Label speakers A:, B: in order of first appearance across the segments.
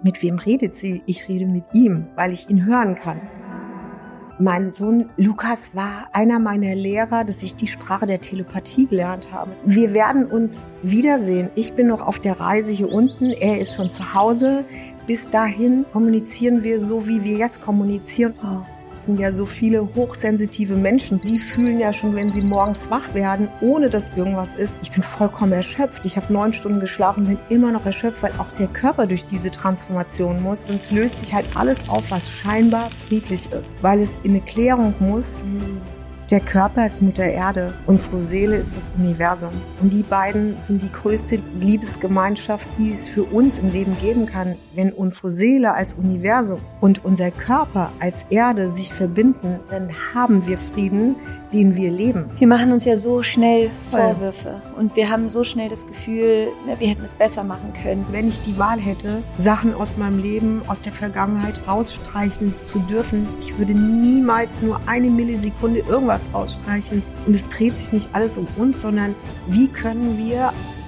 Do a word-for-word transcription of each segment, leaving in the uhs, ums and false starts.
A: Mit wem redet sie? Ich rede mit ihm, weil ich ihn hören kann. Mein Sohn Lukas war einer meiner Lehrer, dass ich die Sprache der Telepathie gelernt habe. Wir werden uns wiedersehen. Ich bin noch auf der Reise hier unten, er ist schon zu Hause. Bis dahin kommunizieren wir so, wie wir jetzt kommunizieren. Oh. Es sind ja so viele hochsensitive Menschen, die fühlen ja schon, wenn sie morgens wach werden, ohne dass irgendwas ist. Ich bin vollkommen erschöpft. Ich habe neun Stunden geschlafen, bin immer noch erschöpft, weil auch der Körper durch diese Transformation muss. Und es löst sich halt alles auf, was scheinbar friedlich ist, weil es in eine Klärung muss. Der Körper ist Mutter Erde, unsere Seele ist das Universum. Und die beiden sind die größte Liebesgemeinschaft, die es für uns im Leben geben kann. Wenn unsere Seele als Universum und unser Körper als Erde sich verbinden, dann haben wir Frieden, den wir leben.
B: Wir machen uns ja so schnell Vorwürfe und wir haben so schnell das Gefühl, wir hätten es besser machen können.
A: Wenn ich die Wahl hätte, Sachen aus meinem Leben, aus der Vergangenheit rausstreichen zu dürfen, ich würde niemals nur eine Millisekunde irgendwas rausstreichen. Und es dreht sich nicht alles um uns, sondern wie können wir...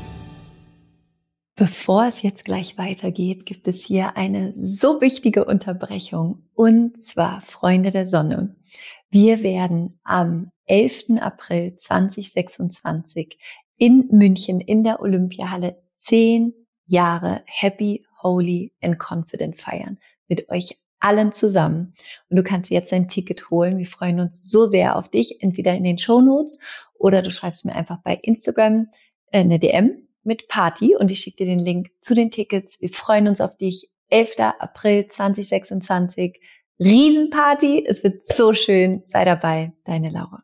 B: Bevor es jetzt gleich weitergeht, gibt es hier eine so wichtige Unterbrechung. Und zwar, Freunde der Sonne, wir werden am elften April zweitausendsechsundzwanzig in München in der Olympiahalle zehn Jahre Happy, Holy and Confident feiern. Mit euch allen zusammen. Und du kannst jetzt dein Ticket holen. Wir freuen uns so sehr auf dich, entweder in den Shownotes oder du schreibst mir einfach bei Instagram äh, eine D M mit Party und ich schicke dir den Link zu den Tickets. Wir freuen uns auf dich. elften April zweitausendsechsundzwanzig. Riesenparty. Es wird so schön. Sei dabei. Deine Laura.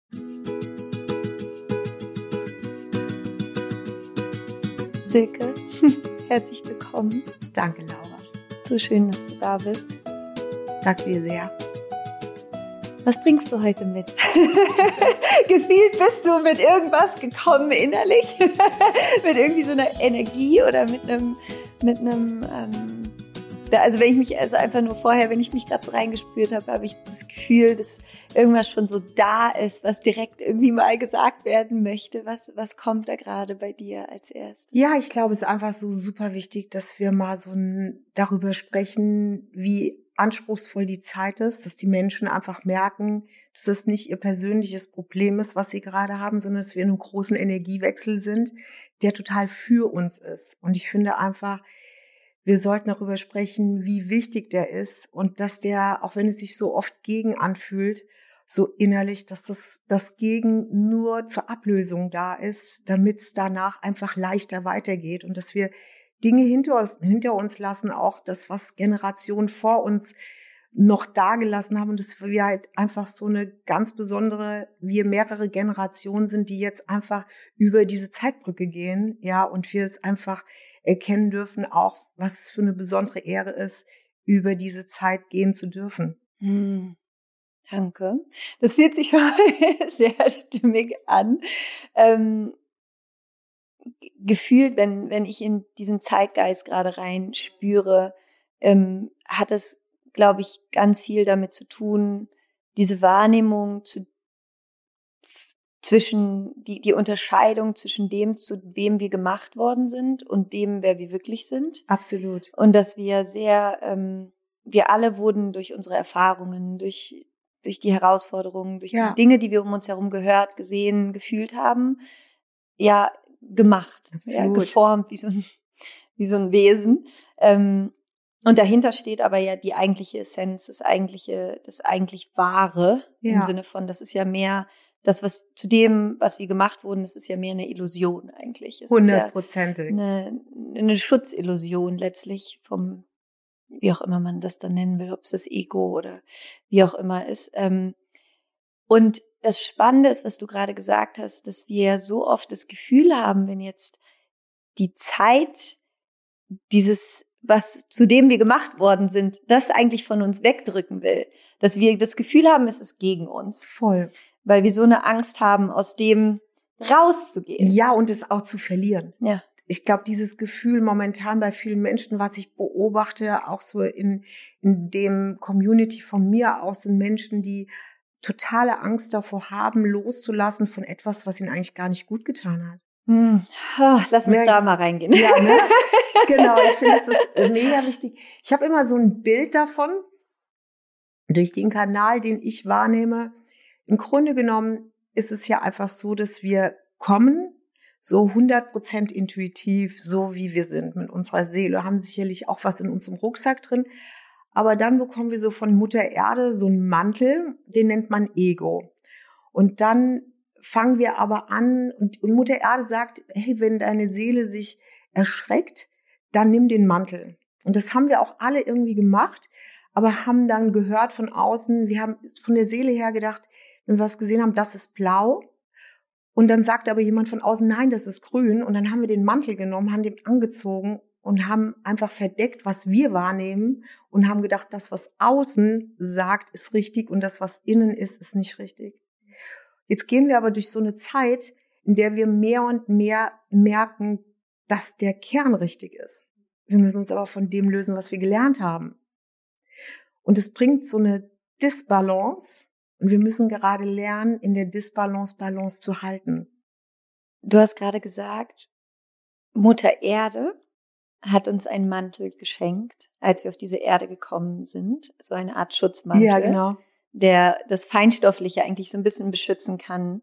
B: Silke, herzlich willkommen.
A: Danke, Laura.
B: So schön, dass du da bist.
A: Danke dir sehr.
B: Was bringst du heute mit? Gefühlt bist du mit irgendwas gekommen innerlich, mit irgendwie so einer Energie oder mit einem, mit einem, ähm, da, also wenn ich mich, also einfach nur vorher, wenn ich mich gerade so reingespürt habe, habe ich das Gefühl, dass irgendwas schon so da ist, was direkt irgendwie mal gesagt werden möchte. Was, was kommt da gerade bei dir als erstes?
A: Ja, ich glaube, es ist einfach so super wichtig, dass wir mal so ein, darüber sprechen, wie anspruchsvoll die Zeit ist, dass die Menschen einfach merken, dass das nicht ihr persönliches Problem ist, was sie gerade haben, sondern dass wir in einem großen Energiewechsel sind, der total für uns ist. Und ich finde einfach, wir sollten darüber sprechen, wie wichtig der ist und dass der, auch wenn es sich so oft gegen anfühlt, so innerlich, dass das, das Gegen nur zur Ablösung da ist, damit es danach einfach leichter weitergeht und dass wir Dinge hinter uns, hinter uns lassen, auch das, was Generationen vor uns noch dagelassen haben und dass wir halt einfach so eine ganz besondere, wir mehrere Generationen sind, die jetzt einfach über diese Zeitbrücke gehen, ja, und wir es einfach erkennen dürfen, auch was es für eine besondere Ehre ist, über diese Zeit gehen zu dürfen.
B: Hm. Danke. Das fühlt sich schon sehr stimmig an. Ähm, gefühlt, wenn wenn ich in diesen Zeitgeist gerade rein spüre, ähm, hat es, glaube ich, ganz viel damit zu tun, diese Wahrnehmung zu, zwischen die die Unterscheidung zwischen dem, zu wem wir gemacht worden sind und dem, wer wir wirklich sind.
A: Absolut.
B: Und dass wir sehr, ähm, wir alle wurden durch unsere Erfahrungen, durch durch die Herausforderungen, durch
A: ja.
B: die Dinge, die wir um uns herum gehört, gesehen, gefühlt haben, ja, gemacht, ja, geformt wie so ein, wie so ein Wesen. Ähm, und dahinter steht aber ja die eigentliche Essenz, das eigentliche, das eigentlich Wahre, ja. Im Sinne von, das ist ja mehr, das, was zu dem, was wir gemacht wurden, das ist ja mehr eine Illusion eigentlich.
A: Hundertprozentig.
B: Ja eine, eine Schutzillusion letztlich vom, wie auch immer man das dann nennen will, ob es das Ego oder wie auch immer ist. Ähm, und das Spannende ist, was du gerade gesagt hast, dass wir so oft das Gefühl haben, wenn jetzt die Zeit dieses, was zu dem wir gemacht worden sind, das eigentlich von uns wegdrücken will, dass wir das Gefühl haben, es ist gegen uns.
A: Voll.
B: Weil wir so eine Angst haben, aus dem rauszugehen.
A: Ja, und es auch zu verlieren.
B: Ja.
A: Ich glaube, dieses Gefühl momentan bei vielen Menschen, was ich beobachte, auch so in, in dem Community von mir aus, sind Menschen, die totale Angst davor haben, loszulassen von etwas, was ihnen eigentlich gar nicht gut getan hat.
B: Hm. Oh, lass uns
A: Merk,
B: da mal reingehen.
A: Ja, ne? Genau, ich finde, das ist mega wichtig. Ich habe immer so ein Bild davon, durch den Kanal, den ich wahrnehme. Im Grunde genommen ist es ja einfach so, dass wir kommen, so hundert Prozent intuitiv, so wie wir sind mit unserer Seele, haben sicherlich auch was in unserem Rucksack drin. Aber dann bekommen wir so von Mutter Erde so einen Mantel, den nennt man Ego. Und dann fangen wir aber an und, und Mutter Erde sagt, hey, wenn deine Seele sich erschreckt, dann nimm den Mantel. Und das haben wir auch alle irgendwie gemacht, aber haben dann gehört von außen, wir haben von der Seele her gedacht, wenn wir was gesehen haben, das ist blau. Und dann sagt aber jemand von außen, nein, das ist grün. Und dann haben wir den Mantel genommen, haben den angezogen und haben einfach verdeckt, was wir wahrnehmen und haben gedacht, das, was außen sagt, ist richtig und das, was innen ist, ist nicht richtig. Jetzt gehen wir aber durch so eine Zeit, in der wir mehr und mehr merken, dass der Kern richtig ist. Wir müssen uns aber von dem lösen, was wir gelernt haben. Und es bringt so eine Disbalance und wir müssen gerade lernen, in der Disbalance Balance zu halten.
B: Du hast gerade gesagt, Mutter Erde hat uns einen Mantel geschenkt, als wir auf diese Erde gekommen sind. So eine Art Schutzmantel,
A: ja, genau.
B: der das Feinstoffliche eigentlich so ein bisschen beschützen kann.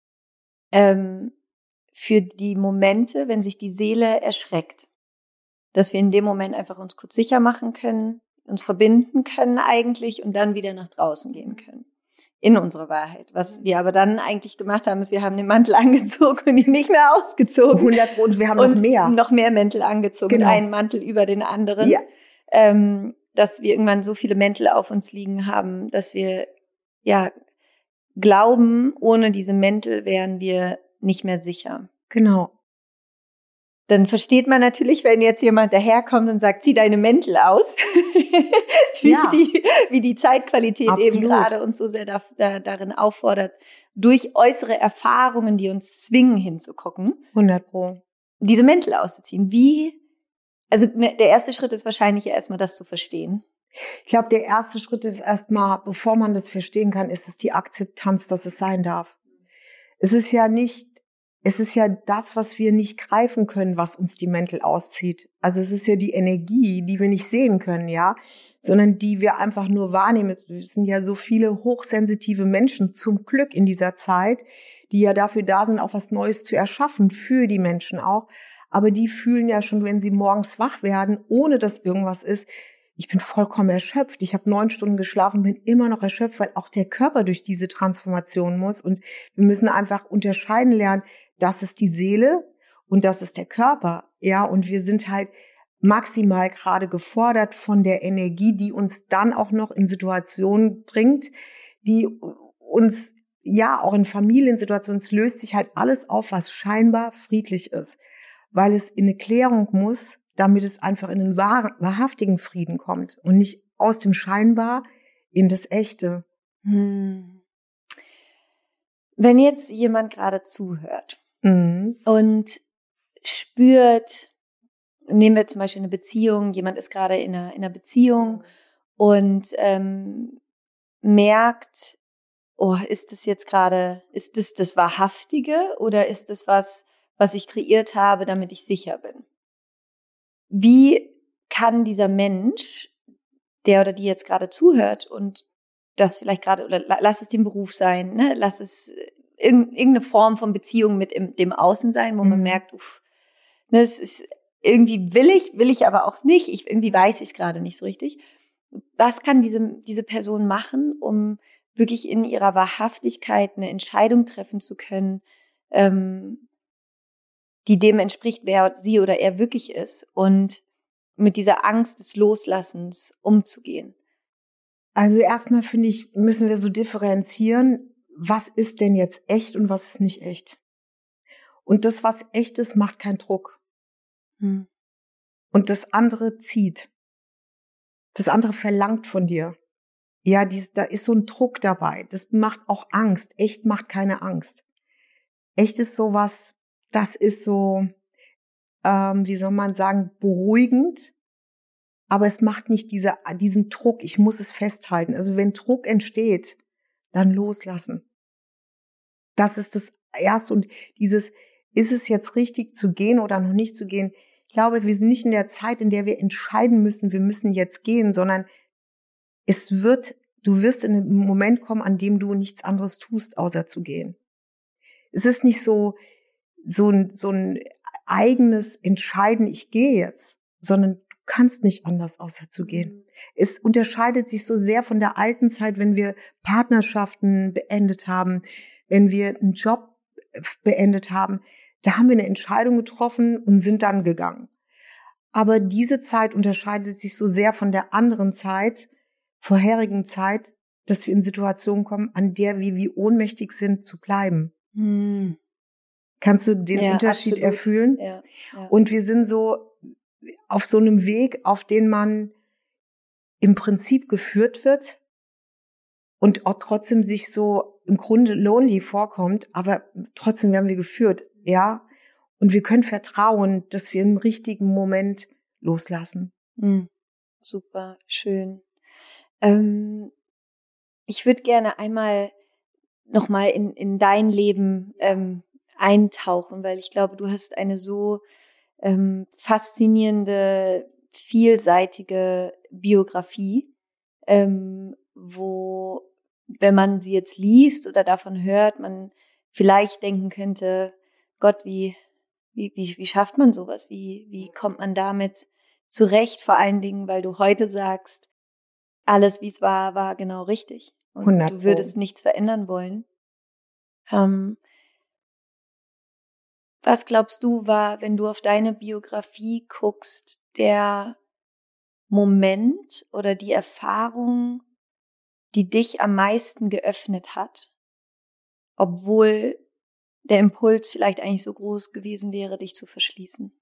B: Ähm, für die Momente, wenn sich die Seele erschreckt. Dass wir in dem Moment einfach uns kurz sicher machen können, uns verbinden können eigentlich und dann wieder nach draußen gehen können. In unsere Wahrheit. Was wir aber dann eigentlich gemacht haben, ist, wir haben den Mantel angezogen und ihn nicht mehr ausgezogen.
A: hundert und wir haben
B: und
A: noch mehr.
B: noch mehr Mäntel angezogen,
A: genau.
B: und einen Mantel über den anderen.
A: Ja.
B: Ähm, dass wir irgendwann so viele Mäntel auf uns liegen haben, dass wir ja glauben, ohne diese Mäntel wären wir nicht mehr sicher.
A: Genau.
B: Dann versteht man natürlich, wenn jetzt jemand daherkommt und sagt, zieh deine Mäntel aus, wie,
A: ja.
B: die, wie die Zeitqualität
A: Absolut.
B: eben gerade uns so sehr da, da, darin auffordert, durch äußere Erfahrungen, die uns zwingen hinzugucken,
A: hundert Pro.
B: diese Mäntel auszuziehen. Wie, also der erste Schritt ist wahrscheinlich ja erstmal das zu verstehen.
A: Ich glaube, der erste Schritt ist erstmal, bevor man das verstehen kann, ist es die Akzeptanz, dass es sein darf. Es ist ja nicht Es ist ja das, was wir nicht greifen können, was uns die Mäntel auszieht. Also es ist ja die Energie, die wir nicht sehen können, ja, sondern die wir einfach nur wahrnehmen. Es sind ja so viele hochsensitive Menschen zum Glück in dieser Zeit, die ja dafür da sind, auch was Neues zu erschaffen, für die Menschen auch. Aber die fühlen ja schon, wenn sie morgens wach werden, ohne dass irgendwas ist, ich bin vollkommen erschöpft. Ich habe neun Stunden geschlafen, bin immer noch erschöpft, weil auch der Körper durch diese Transformation muss. Und wir müssen einfach unterscheiden lernen, das ist die Seele und das ist der Körper. Ja, und wir sind halt maximal gerade gefordert von der Energie, die uns dann auch noch in Situationen bringt, die uns, ja, auch in Familiensituationen, es löst sich halt alles auf, was scheinbar friedlich ist, weil es in eine Klärung muss, damit es einfach in einen wahren, wahrhaftigen Frieden kommt und nicht aus dem Scheinbar in das Echte.
B: Hm. Wenn jetzt jemand gerade zuhört
A: mhm.
B: und spürt, nehmen wir zum Beispiel eine Beziehung, jemand ist gerade in einer, in einer Beziehung und ähm, merkt, oh, ist das jetzt gerade, ist das das Wahrhaftige oder ist das was, was ich kreiert habe, damit ich sicher bin? Wie kann dieser Mensch, der oder die jetzt gerade zuhört und das vielleicht gerade, oder lass es den Beruf sein, ne, lass es irgendeine Form von Beziehung mit im, dem Außen sein, wo mhm. man merkt, uff, ne, es ist irgendwie will ich, will ich aber auch nicht, ich irgendwie weiß ich es gerade nicht so richtig. Was kann diese diese Person machen, um wirklich in ihrer Wahrhaftigkeit eine Entscheidung treffen zu können, ähm, die dem entspricht, wer sie oder er wirklich ist und mit dieser Angst des Loslassens umzugehen?
A: Also erstmal finde ich, müssen wir so differenzieren, was ist denn jetzt echt und was ist nicht echt? Und das, was echt ist, macht keinen Druck.
B: Hm.
A: Und das andere zieht. Das andere verlangt von dir. Ja, dies, da ist so ein Druck dabei. Das macht auch Angst. Echt macht keine Angst. Echt ist sowas, das ist so, ähm, wie soll man sagen, beruhigend. Aber es macht nicht diese, diesen Druck, ich muss es festhalten. Also wenn Druck entsteht, dann loslassen. Das ist das Erste. Und dieses, ist es jetzt richtig zu gehen oder noch nicht zu gehen? Ich glaube, wir sind nicht in der Zeit, in der wir entscheiden müssen, wir müssen jetzt gehen, sondern es wird, du wirst in einen Moment kommen, an dem du nichts anderes tust, außer zu gehen. Es ist nicht so, so ein, so ein eigenes Entscheiden, ich gehe jetzt, sondern du kannst nicht anders, außer zu gehen. Es unterscheidet sich so sehr von der alten Zeit, wenn wir Partnerschaften beendet haben, wenn wir einen Job beendet haben. Da haben wir eine Entscheidung getroffen und sind dann gegangen. Aber diese Zeit unterscheidet sich so sehr von der anderen Zeit, vorherigen Zeit, dass wir in Situationen kommen, an der wir wie ohnmächtig sind, zu bleiben. Hm. Kannst du den
B: ja,
A: Unterschied
B: absolut.
A: erfühlen?
B: Ja, ja.
A: Und wir sind so auf so einem Weg, auf den man im Prinzip geführt wird und auch trotzdem sich so im Grunde lonely vorkommt, aber trotzdem werden wir geführt, ja. Und wir können vertrauen, dass wir im richtigen Moment loslassen.
B: Mhm. Super, schön. Ähm, ich würde gerne einmal nochmal in, in dein Leben ähm, eintauchen, weil ich glaube, du hast eine so ähm, faszinierende, vielseitige Biografie, ähm, wo, wenn man sie jetzt liest oder davon hört, man vielleicht denken könnte, Gott, wie wie wie wie schafft man sowas? Wie wie kommt man damit zurecht? Vor allen Dingen, weil du heute sagst, alles, wie es war, war genau richtig und
A: hundert
B: du würdest nichts verändern wollen. Ähm, was glaubst du, war, wenn du auf deine Biografie guckst, der Moment oder die Erfahrung, die dich am meisten geöffnet hat, obwohl der Impuls vielleicht eigentlich so groß gewesen wäre, dich zu verschließen?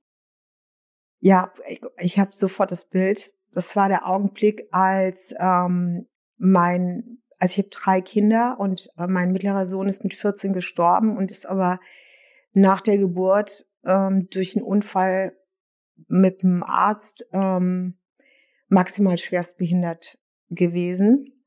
A: Ja, ich, ich habe sofort das Bild. Das war der Augenblick, als ähm, mein, also ich habe drei Kinder und äh, mein mittlerer Sohn ist mit vierzehn gestorben und ist aber nach der Geburt ähm, durch einen Unfall mit dem Arzt ähm, maximal schwerstbehindert gewesen.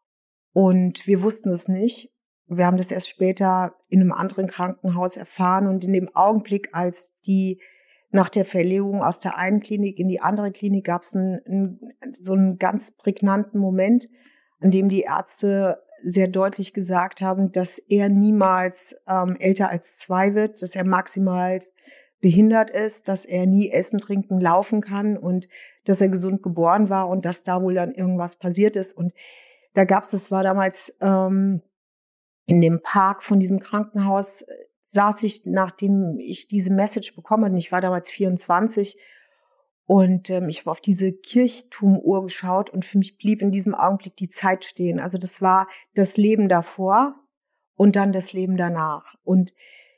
A: Und wir wussten es nicht. Wir haben das erst später in einem anderen Krankenhaus erfahren. Und in dem Augenblick, als die nach der Verlegung aus der einen Klinik in die andere Klinik, gab es einen, einen, so einen ganz prägnanten Moment, an dem die Ärzte sehr deutlich gesagt haben, dass er niemals ähm, älter als zwei wird, dass er maximal behindert ist, dass er nie essen, trinken, laufen kann und dass er gesund geboren war und dass da wohl dann irgendwas passiert ist. Und da gab's, das war damals ähm, in dem Park von diesem Krankenhaus, saß ich, nachdem ich diese Message bekommen hatte, ich war damals vierundzwanzig und ähm, ich habe auf diese Kirchturmuhr geschaut und für mich blieb in diesem Augenblick die Zeit stehen. Also das war das Leben davor und dann das Leben danach. Und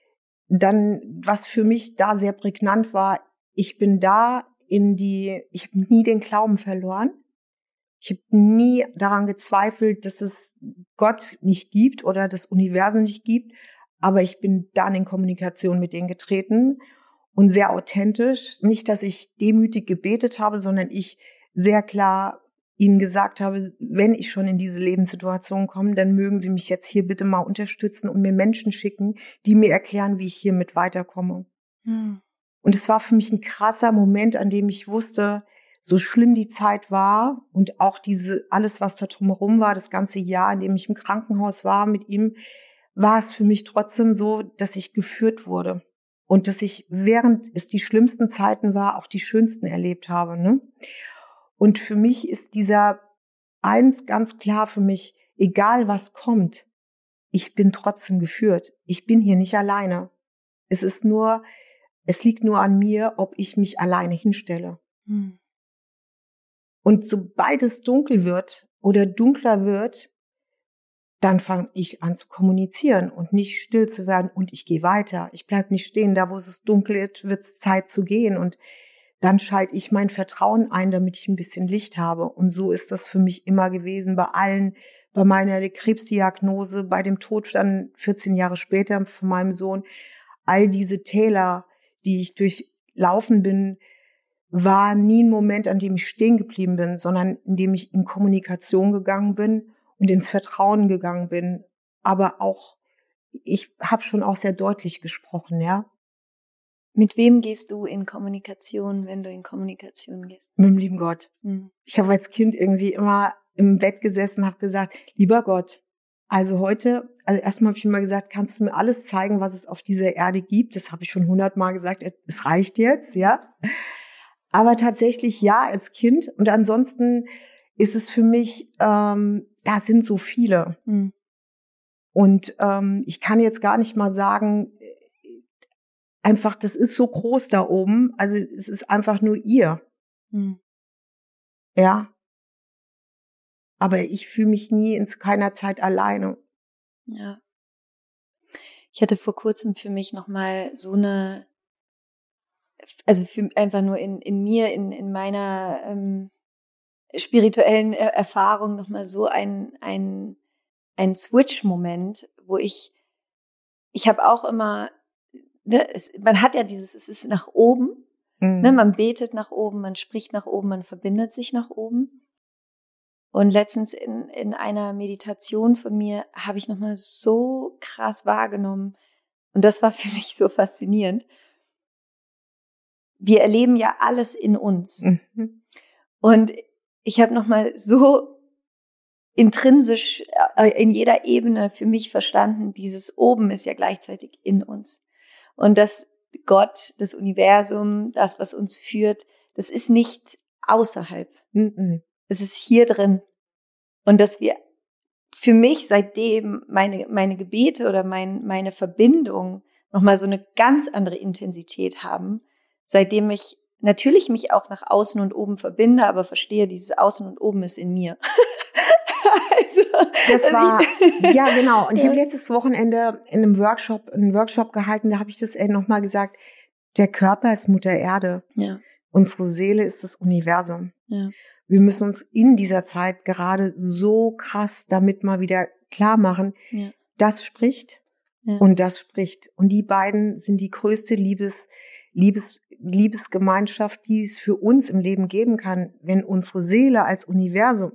A: dann, was für mich da sehr prägnant war, ich bin da in die, ich habe nie den Glauben verloren. Ich habe nie daran gezweifelt, dass es Gott nicht gibt oder das Universum nicht gibt, aber ich bin dann in Kommunikation mit denen getreten und sehr authentisch. Nicht, dass ich demütig gebetet habe, sondern ich sehr klar ihnen gesagt habe, wenn ich schon in diese Lebenssituation komme, dann mögen sie mich jetzt hier bitte mal unterstützen und mir Menschen schicken, die mir erklären, wie ich hiermit weiterkomme. Hm. Und es war für mich ein krasser Moment, an dem ich wusste, so schlimm die Zeit war und auch diese alles, was da drumherum war, das ganze Jahr, in dem ich im Krankenhaus war mit ihm, war es für mich trotzdem so, dass ich geführt wurde und dass ich, während es die schlimmsten Zeiten war, auch die schönsten erlebt habe. Ne? Und für mich ist dieser eins ganz klar für mich, egal was kommt, ich bin trotzdem geführt. Ich bin hier nicht alleine. Es ist nur, es liegt nur an mir, ob ich mich alleine hinstelle. Hm. Und sobald es dunkel wird oder dunkler wird, dann fange ich an zu kommunizieren und nicht still zu werden und ich gehe weiter. Ich bleib nicht stehen, da wo es dunkel ist, wird es Zeit zu gehen und dann schalte ich mein Vertrauen ein, damit ich ein bisschen Licht habe. Und so ist das für mich immer gewesen, bei allen, bei meiner Krebsdiagnose, bei dem Tod dann vierzehn Jahre später von meinem Sohn. All diese Täler, die ich durchlaufen bin, war nie ein Moment, an dem ich stehen geblieben bin, sondern in dem ich in Kommunikation gegangen bin und ins Vertrauen gegangen bin. Aber auch, ich habe schon auch sehr deutlich gesprochen, ja.
B: Mit wem gehst du in Kommunikation, wenn du in Kommunikation gehst?
A: Mit dem lieben Gott.
B: Hm.
A: Ich habe als Kind irgendwie immer im Bett gesessen und habe gesagt, lieber Gott, also heute, also erstmal habe ich immer gesagt, kannst du mir alles zeigen, was es auf dieser Erde gibt? Das habe ich schon hundertmal gesagt, es reicht jetzt, ja. Aber tatsächlich ja, als Kind. Und ansonsten ist es für mich, ähm, da sind so viele.
B: Hm.
A: Und ähm, ich kann jetzt gar nicht mal sagen, einfach, das ist so groß da oben. Also es ist einfach nur ihr.
B: Hm.
A: Ja. Aber ich fühle mich nie in keiner Zeit alleine.
B: Ja. Ich hatte vor kurzem für mich nochmal so eine, also für, einfach nur in, in mir, in, in meiner ähm, spirituellen äh, Erfahrung nochmal so ein, ein, ein Switch-Moment, wo ich, ich habe auch immer, ne, es, man hat ja dieses, es ist nach oben,
A: Mhm.
B: ne, man betet nach oben, man spricht nach oben, man verbindet sich nach oben. Und letztens in, in einer Meditation von mir habe ich nochmal so krass wahrgenommen, und das war für mich so faszinierend. Wir erleben ja alles in uns.
A: Mhm.
B: Und ich habe nochmal so intrinsisch in jeder Ebene für mich verstanden, dieses Oben ist ja gleichzeitig in uns. Und dass Gott, das Universum, das, was uns führt, das ist nicht außerhalb.
A: Mhm.
B: Es ist hier drin. Und dass wir für mich seitdem meine, meine Gebete oder mein, meine Verbindung nochmal so eine ganz andere Intensität haben, seitdem ich natürlich mich auch nach außen und oben verbinde, aber verstehe, dieses Außen und oben ist in mir. also,
A: Das war,
B: ich,
A: ja genau. Und ich
B: ja.
A: habe letztes Wochenende in einem Workshop, einen Workshop gehalten, da habe ich das nochmal gesagt, der Körper ist Mutter Erde.
B: Ja.
A: Unsere Seele ist das Universum.
B: Ja.
A: Wir müssen uns in dieser Zeit gerade so krass damit mal wieder klar machen,
B: Ja.
A: das spricht
B: Ja.
A: und das spricht. Und die beiden sind die größte Liebes, Liebes, Liebesgemeinschaft, die es für uns im Leben geben kann. Wenn unsere Seele als Universum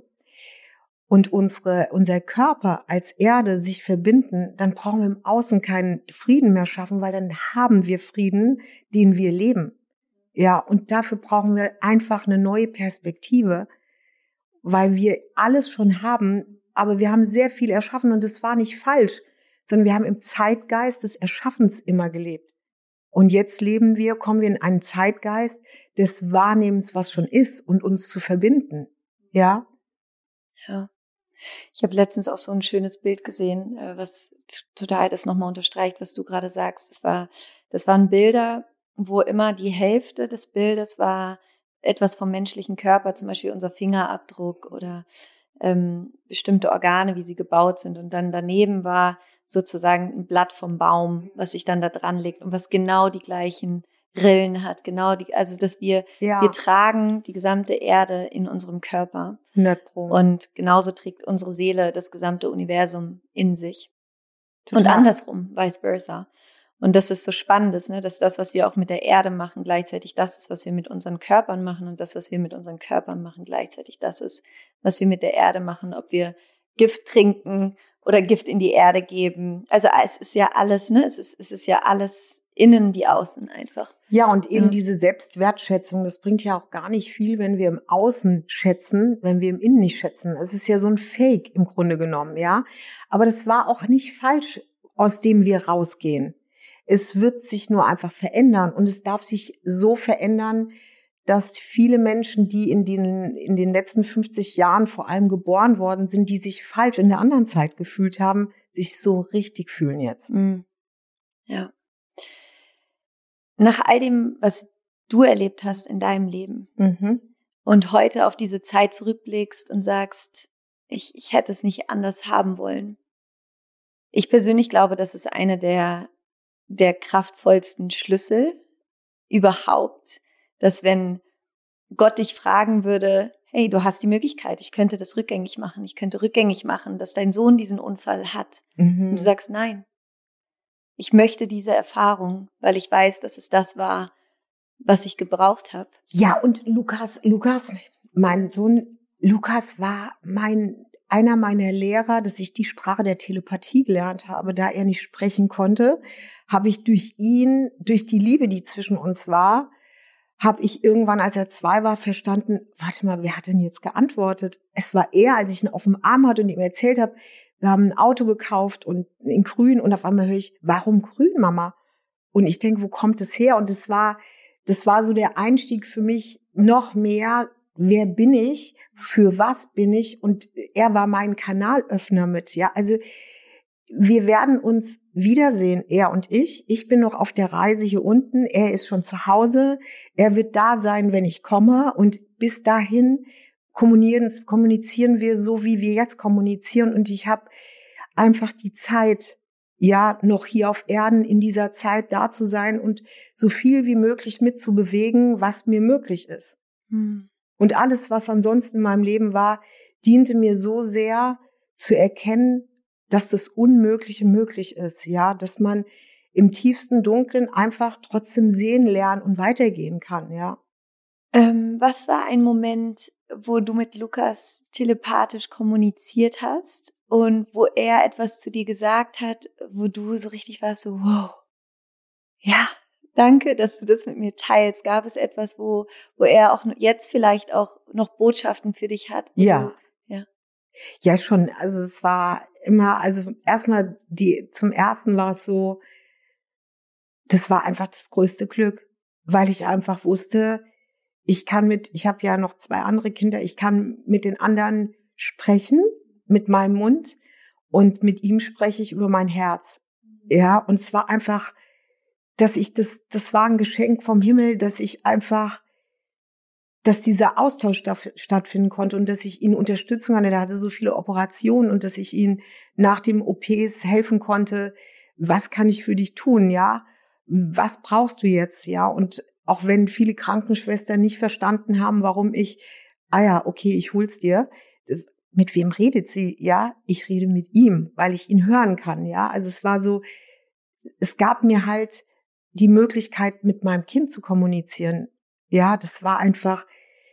A: und unsere, unser Körper als Erde sich verbinden, dann brauchen wir im Außen keinen Frieden mehr schaffen, weil dann haben wir Frieden, den wir leben. Ja, und dafür brauchen wir einfach eine neue Perspektive, weil wir alles schon haben, aber wir haben sehr viel erschaffen und das war nicht falsch, sondern wir haben im Zeitgeist des Erschaffens immer gelebt. Und jetzt leben wir, kommen wir in einen Zeitgeist des Wahrnehmens, was schon ist und uns zu verbinden. Ja?
B: Ja. Ich habe letztens auch so ein schönes Bild gesehen, was total das nochmal unterstreicht, was du gerade sagst. Das war, das waren Bilder, wo immer die Hälfte des Bildes war etwas vom menschlichen Körper, zum Beispiel unser Fingerabdruck oder ähm, bestimmte Organe, wie sie gebaut sind. Und dann daneben war sozusagen ein Blatt vom Baum, was sich dann da dran legt und was genau die gleichen Rillen hat. Genau die, also dass wir,
A: Ja.
B: wir tragen die gesamte Erde in unserem Körper.
A: hundert Pro.
B: Und genauso trägt unsere Seele das gesamte Universum in sich.
A: Total.
B: Und andersrum, vice versa. Und das ist so spannend, ist, ne, dass das, was wir auch mit der Erde machen, gleichzeitig das ist, was wir mit unseren Körpern machen und das, was wir mit unseren Körpern machen, gleichzeitig das ist, was wir mit der Erde machen, ob wir Gift trinken oder Gift in die Erde geben. Also es ist ja alles, ne, es ist, es ist ja alles innen wie außen einfach.
A: Ja, und eben
B: Ja.
A: diese Selbstwertschätzung, das bringt ja auch gar nicht viel, wenn wir im Außen schätzen, wenn wir im Innen nicht schätzen. Es ist ja so ein Fake im Grunde genommen, ja. Aber das war auch nicht falsch, aus dem wir rausgehen. Es wird sich nur einfach verändern und es darf sich so verändern, dass viele Menschen, die in den, in den letzten fünfzig Jahren vor allem geboren worden sind, die sich falsch in der anderen Zeit gefühlt haben, sich so richtig fühlen jetzt.
B: Mhm. Ja. Nach all dem, was du erlebt hast in deinem Leben
A: Mhm.
B: und heute auf diese Zeit zurückblickst und sagst, ich, ich hätte es nicht anders haben wollen. Ich persönlich glaube, das ist eine der, der kraftvollsten Schlüssel überhaupt, dass wenn Gott dich fragen würde, hey, du hast die Möglichkeit, ich könnte das rückgängig machen, ich könnte rückgängig machen, dass dein Sohn diesen Unfall hat.
A: Mhm.
B: Und du sagst, nein, ich möchte diese Erfahrung, weil ich weiß, dass es das war, was ich gebraucht habe.
A: Ja, und Lukas, Lukas, mein Sohn Lukas war mein einer meiner Lehrer, dass ich die Sprache der Telepathie gelernt habe. Da er nicht sprechen konnte, habe ich durch ihn, durch die Liebe, die zwischen uns war, habe ich irgendwann, als er zwei war, verstanden, warte mal, wer hat denn jetzt geantwortet? Es war er, als ich ihn auf dem Arm hatte und ihm erzählt habe, wir haben ein Auto gekauft und in grün und auf einmal höre ich, warum grün, Mama? Und ich denke, wo kommt es her? Und das war, das war so der Einstieg für mich noch mehr, wer bin ich, für was bin ich? Und er war mein Kanalöffner mit, ja. Also wir werden uns wiedersehen, er und ich. Ich bin noch auf der Reise hier unten, er ist schon zu Hause. Er wird da sein, wenn ich komme. Und bis dahin kommunizieren, kommunizieren wir so, wie wir jetzt kommunizieren. Und ich habe einfach die Zeit, ja, noch hier auf Erden in dieser Zeit da zu sein und so viel wie möglich mitzubewegen, was mir möglich ist. Hm. Und alles, was ansonsten in meinem Leben war, diente mir so sehr zu erkennen, dass das Unmögliche möglich ist, ja, dass man im tiefsten Dunkeln einfach trotzdem sehen lernen und weitergehen kann, ja.
B: Ähm, was war ein Moment, wo du mit Lukas telepathisch kommuniziert hast und wo er etwas zu dir gesagt hat, wo du so richtig warst, so, wow, ja, danke, dass du das mit mir teilst. Gab es etwas, wo wo er auch jetzt vielleicht auch noch Botschaften für dich hat?
A: Ja.
B: Du, ja.
A: Ja, schon. Also es war immer, also erstmal die, zum ersten war es so, das war einfach das größte Glück, weil ich einfach wusste, ich kann mit, ich habe ja noch zwei andere Kinder, ich kann mit den anderen sprechen, mit meinem Mund und mit ihm spreche ich über mein Herz. Ja, und es war einfach, dass ich das, das war ein Geschenk vom Himmel, dass ich einfach, dass dieser Austausch stattfinden konnte und dass ich ihn Unterstützung hatte. Der hatte so viele Operationen und dass ich ihn nach dem O Ps helfen konnte. Was kann ich für dich tun, ja? Was brauchst du jetzt, ja? Und auch wenn viele Krankenschwestern nicht verstanden haben, warum ich, ah ja, okay, ich hol's dir. Mit wem redet sie? Ja, ich rede mit ihm, weil ich ihn hören kann, ja? Also es war so, es gab mir halt die Möglichkeit, mit meinem Kind zu kommunizieren. Ja, das war einfach,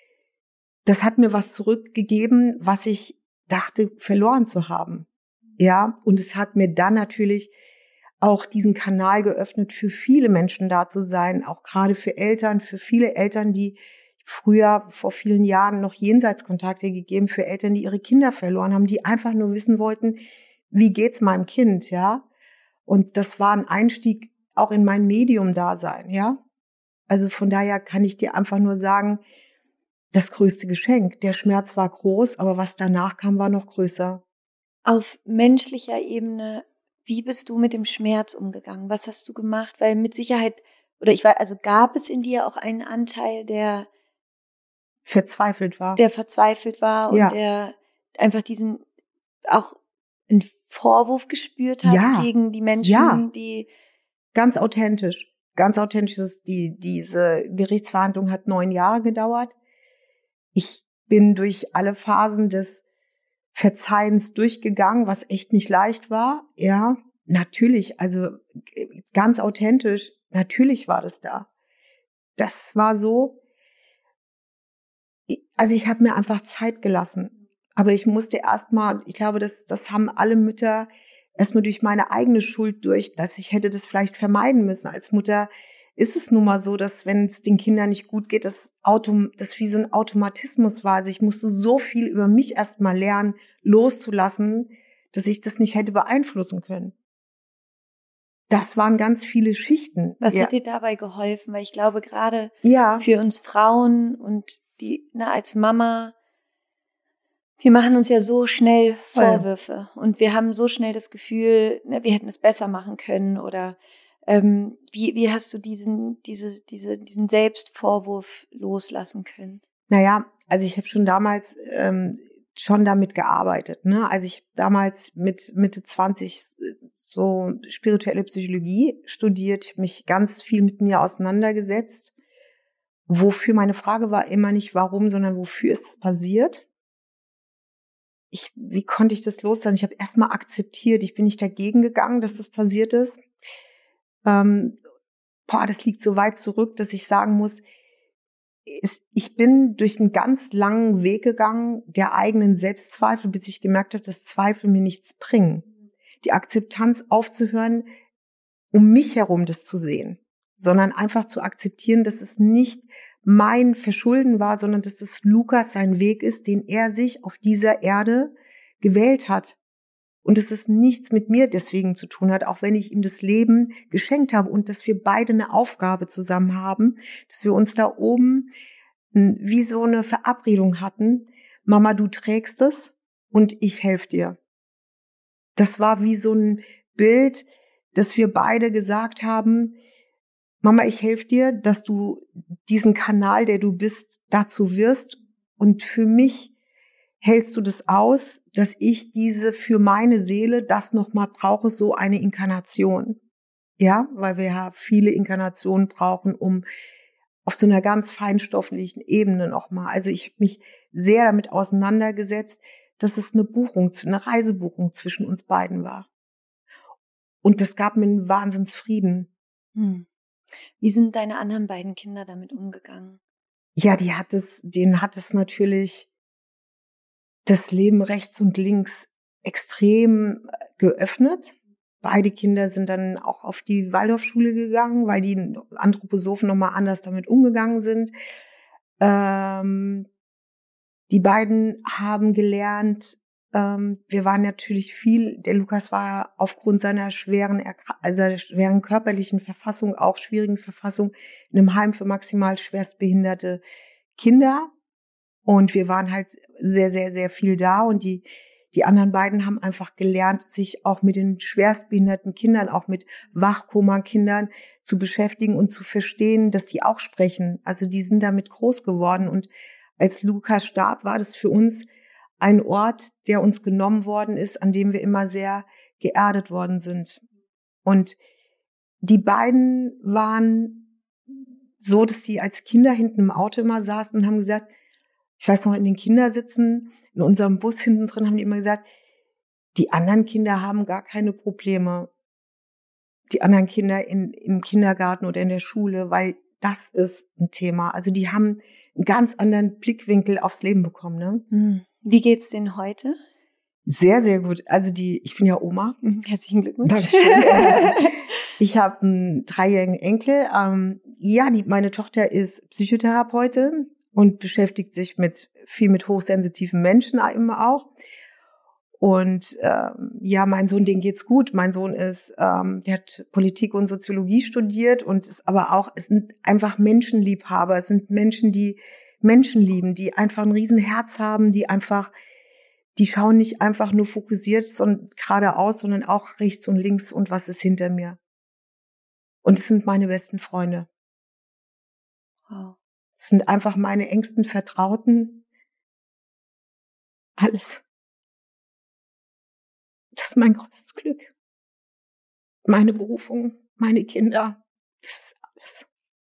A: das hat mir was zurückgegeben, was ich dachte, verloren zu haben. Ja, und es hat mir dann natürlich auch diesen Kanal geöffnet, für viele Menschen da zu sein, auch gerade für Eltern, für viele Eltern, die früher vor vielen Jahren noch Jenseitskontakte gegeben, für Eltern, die ihre Kinder verloren haben, die einfach nur wissen wollten, wie geht's meinem Kind, ja? Und das war ein Einstieg auch in mein Medium-Dasein, ja? Also von daher kann ich dir einfach nur sagen, das größte Geschenk. Der Schmerz war groß, aber was danach kam, war noch größer.
B: Auf menschlicher Ebene, wie bist du mit dem Schmerz umgegangen? Was hast du gemacht? Weil mit Sicherheit, oder ich weiß, also gab es in dir auch einen Anteil, der
A: verzweifelt war.
B: Der verzweifelt war
A: ja.
B: und der einfach diesen, auch einen Vorwurf gespürt hat
A: ja.
B: gegen die Menschen,
A: ja.
B: die...
A: Ganz authentisch. Ganz authentisch ist, die, diese Gerichtsverhandlung hat neun Jahre gedauert. Ich bin durch alle Phasen des Verzeihens durchgegangen, was echt nicht leicht war. Ja, natürlich, also ganz authentisch, natürlich war das da. Das war so, also ich habe mir einfach Zeit gelassen. Aber ich musste erstmal, ich glaube, das, das haben alle Mütter erstmal durch meine eigene Schuld durch, dass ich hätte das vielleicht vermeiden müssen. Als Mutter ist es nun mal so, dass wenn es den Kindern nicht gut geht, das Auto, das wie so ein Automatismus war. Also ich musste so viel über mich erstmal lernen, loszulassen, dass ich das nicht hätte beeinflussen können. Das waren ganz viele Schichten.
B: Was
A: ja.
B: hat dir dabei geholfen? Weil ich glaube, gerade
A: ja.
B: für uns Frauen und die, ne, als Mama, wir machen uns ja so schnell Vorwürfe Voll. Und wir haben so schnell das Gefühl, ne, wir hätten es besser machen können oder ähm, wie, wie hast du diesen, diese, diese, diesen Selbstvorwurf loslassen können?
A: Naja, also ich habe schon damals ähm, schon damit gearbeitet, ne? Also ich damals mit Mitte zwanzig so spirituelle Psychologie studiert, mich ganz viel mit mir auseinandergesetzt. Wofür, meine Frage war immer nicht warum, sondern wofür ist es passiert? Ich, wie konnte ich das loslassen? Ich habe erstmal akzeptiert, ich bin nicht dagegen gegangen, dass das passiert ist. Ähm, boah, das liegt so weit zurück, dass ich sagen muss, ich bin durch einen ganz langen Weg gegangen, der eigenen Selbstzweifel, bis ich gemerkt habe, dass Zweifel mir nichts bringen. Die Akzeptanz aufzuhören, um mich herum das zu sehen, sondern einfach zu akzeptieren, dass es nicht mein Verschulden war, sondern dass es Lukas sein Weg ist, den er sich auf dieser Erde gewählt hat. Und dass es nichts mit mir deswegen zu tun hat, auch wenn ich ihm das Leben geschenkt habe und dass wir beide eine Aufgabe zusammen haben, dass wir uns da oben wie so eine Verabredung hatten. Mama, du trägst es und ich helfe dir. Das war wie so ein Bild, dass wir beide gesagt haben, Mama, ich helfe dir, dass du diesen Kanal, der du bist, dazu wirst. Und für mich hältst du das aus, dass ich diese für meine Seele das nochmal brauche, so eine Inkarnation. Ja, weil wir ja viele Inkarnationen brauchen, um auf so einer ganz feinstofflichen Ebene nochmal. Also ich habe mich sehr damit auseinandergesetzt, dass es eine Buchung, eine Reisebuchung zwischen uns beiden war. Und das gab mir einen Wahnsinnsfrieden.
B: Hm. Wie sind deine anderen beiden Kinder damit umgegangen?
A: Ja, die hat es, denen hat es natürlich das Leben rechts und links extrem geöffnet. Beide Kinder sind dann auch auf die Waldorfschule gegangen, weil die Anthroposophen nochmal anders damit umgegangen sind. Ähm, die beiden haben gelernt, ähm, wir waren natürlich viel, der Lukas war aufgrund seiner schweren, also schweren körperlichen Verfassung, auch schwierigen Verfassung, in einem Heim für maximal schwerstbehinderte Kinder. Und wir waren halt sehr, sehr, sehr viel da. Und die Die anderen beiden haben einfach gelernt, sich auch mit den schwerstbehinderten Kindern, auch mit Wachkoma-Kindern zu beschäftigen und zu verstehen, dass die auch sprechen. Also die sind damit groß geworden. Und als Lukas starb, war das für uns ein Ort, der uns genommen worden ist, an dem wir immer sehr geerdet worden sind. Und die beiden waren so, dass sie als Kinder hinten im Auto immer saßen und haben gesagt, ich weiß noch, in den Kindersitzen, in unserem Bus hinten drin, haben die immer gesagt, die anderen Kinder haben gar keine Probleme. Die anderen Kinder in, im Kindergarten oder in der Schule, weil das ist ein Thema. Also die haben einen ganz anderen Blickwinkel aufs Leben bekommen. Ne?
B: Wie geht's denen heute?
A: Sehr, sehr gut. Also die, ich bin ja Oma.
B: Herzlichen Glückwunsch.
A: Dankeschön. Ich habe einen dreijährigen Enkel. Ähm, ja, die, meine Tochter ist Psychotherapeutin und beschäftigt sich mit viel mit hochsensitiven Menschen immer auch. Und ähm, ja, mein Sohn, denen geht's gut. Mein Sohn ist, ähm, der hat Politik und Soziologie studiert und ist aber auch, es sind einfach Menschenliebhaber. Es sind Menschen, die Menschen lieben, die einfach ein Riesenherz haben, die einfach, die schauen nicht einfach nur fokussiert sondern geradeaus, sondern auch rechts und links und was ist hinter mir. Und es sind meine besten Freunde.
B: Wow.
A: Es sind einfach meine engsten Vertrauten. Alles. Das ist mein größtes Glück. Meine Berufung, meine Kinder, das ist alles.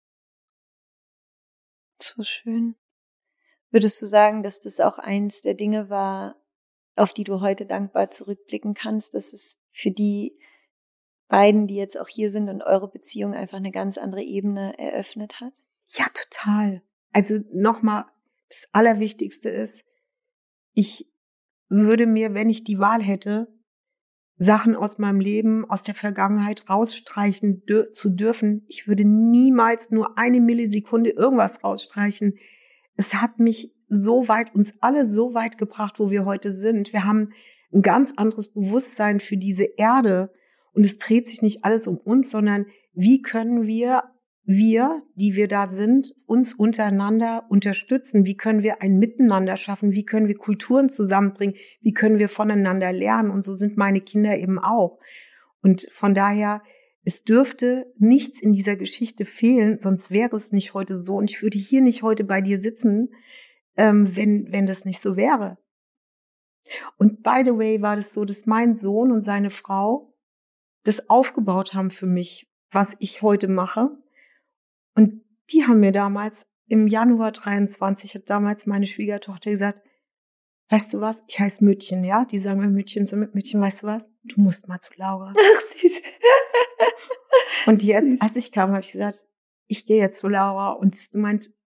B: So schön. Würdest du sagen, dass das auch eins der Dinge war, auf die du heute dankbar zurückblicken kannst, dass es für die beiden, die jetzt auch hier sind und eure Beziehung einfach eine ganz andere Ebene eröffnet hat?
A: Ja, total. Also nochmal, das Allerwichtigste ist, ich würde mir, wenn ich die Wahl hätte, Sachen aus meinem Leben, aus der Vergangenheit rausstreichen dür- zu dürfen. Ich würde niemals nur eine Millisekunde irgendwas rausstreichen. Es hat mich so weit, uns alle so weit gebracht, wo wir heute sind. Wir haben ein ganz anderes Bewusstsein für diese Erde. Und es dreht sich nicht alles um uns, sondern wie können wir, wir, die wir da sind, uns untereinander unterstützen? Wie können wir ein Miteinander schaffen? Wie können wir Kulturen zusammenbringen? Wie können wir voneinander lernen? Und so sind meine Kinder eben auch. Und von daher, es dürfte nichts in dieser Geschichte fehlen, sonst wäre es nicht heute so. Und ich würde hier nicht heute bei dir sitzen, ähm, wenn, wenn das nicht so wäre. Und by the way war das so, dass mein Sohn und seine Frau das aufgebaut haben für mich, was ich heute mache. Und die haben mir damals im Januar dreiundzwanzig, hat damals meine Schwiegertochter gesagt, weißt du was, ich heiße Mütchen, ja? Die sagen mir Mütchen, so mit Mütchen, weißt du was? Du musst mal zu Laura.
B: Ach, süß.
A: Und jetzt,
B: süß.
A: als ich kam, habe ich gesagt, ich gehe jetzt zu Laura. Und sie meint,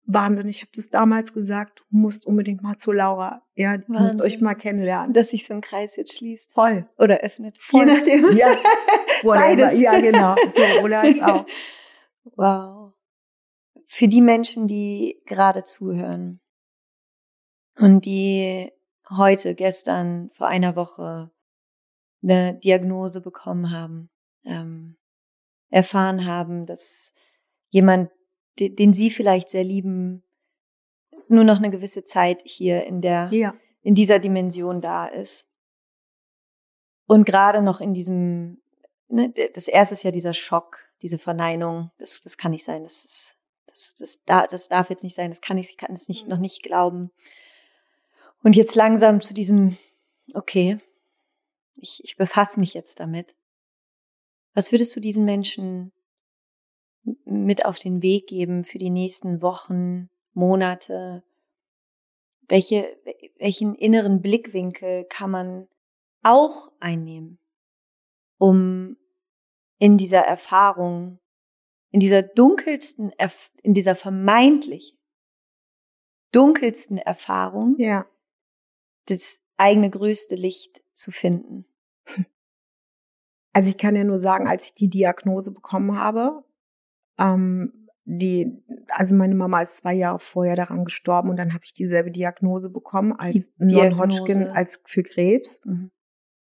A: Wahnsinn. Ich habe das damals gesagt, du musst unbedingt mal zu Laura. Ja, du
B: Wahnsinn.
A: müsst euch mal kennenlernen.
B: Dass sich so ein Kreis jetzt schließt.
A: Voll.
B: Oder öffnet.
A: Voll.
B: Je nachdem.
A: Ja,
B: Beides.
A: Ja, genau. So, oder als auch.
B: Wow. Für die Menschen, die gerade zuhören und die heute, gestern, vor einer Woche eine Diagnose bekommen haben, ähm, erfahren haben, dass jemand, den, den sie vielleicht sehr lieben, nur noch eine gewisse Zeit hier in der,
A: Ja.
B: in dieser Dimension da ist. Und gerade noch in diesem, ne, das erste ist ja dieser Schock, diese Verneinung, das, das kann nicht sein, das ist, das, das, das, das darf jetzt nicht sein, das kann ich, ich kann es nicht, noch nicht glauben. Und jetzt langsam zu diesem, okay, ich, ich befasse mich jetzt damit. Was würdest du diesen Menschen mit auf den Weg geben für die nächsten Wochen, Monate? Welche, welchen inneren Blickwinkel kann man auch einnehmen, um in dieser Erfahrung, in dieser dunkelsten, in dieser vermeintlich dunkelsten Erfahrung,
A: Ja.
B: das eigene größte Licht zu finden?
A: Also ich kann ja nur sagen, als ich die Diagnose bekommen habe, ähm, die, also meine Mama ist zwei Jahre vorher daran gestorben und dann habe ich dieselbe Diagnose bekommen als Non-Hodgkin, als für Krebs.
B: Mhm.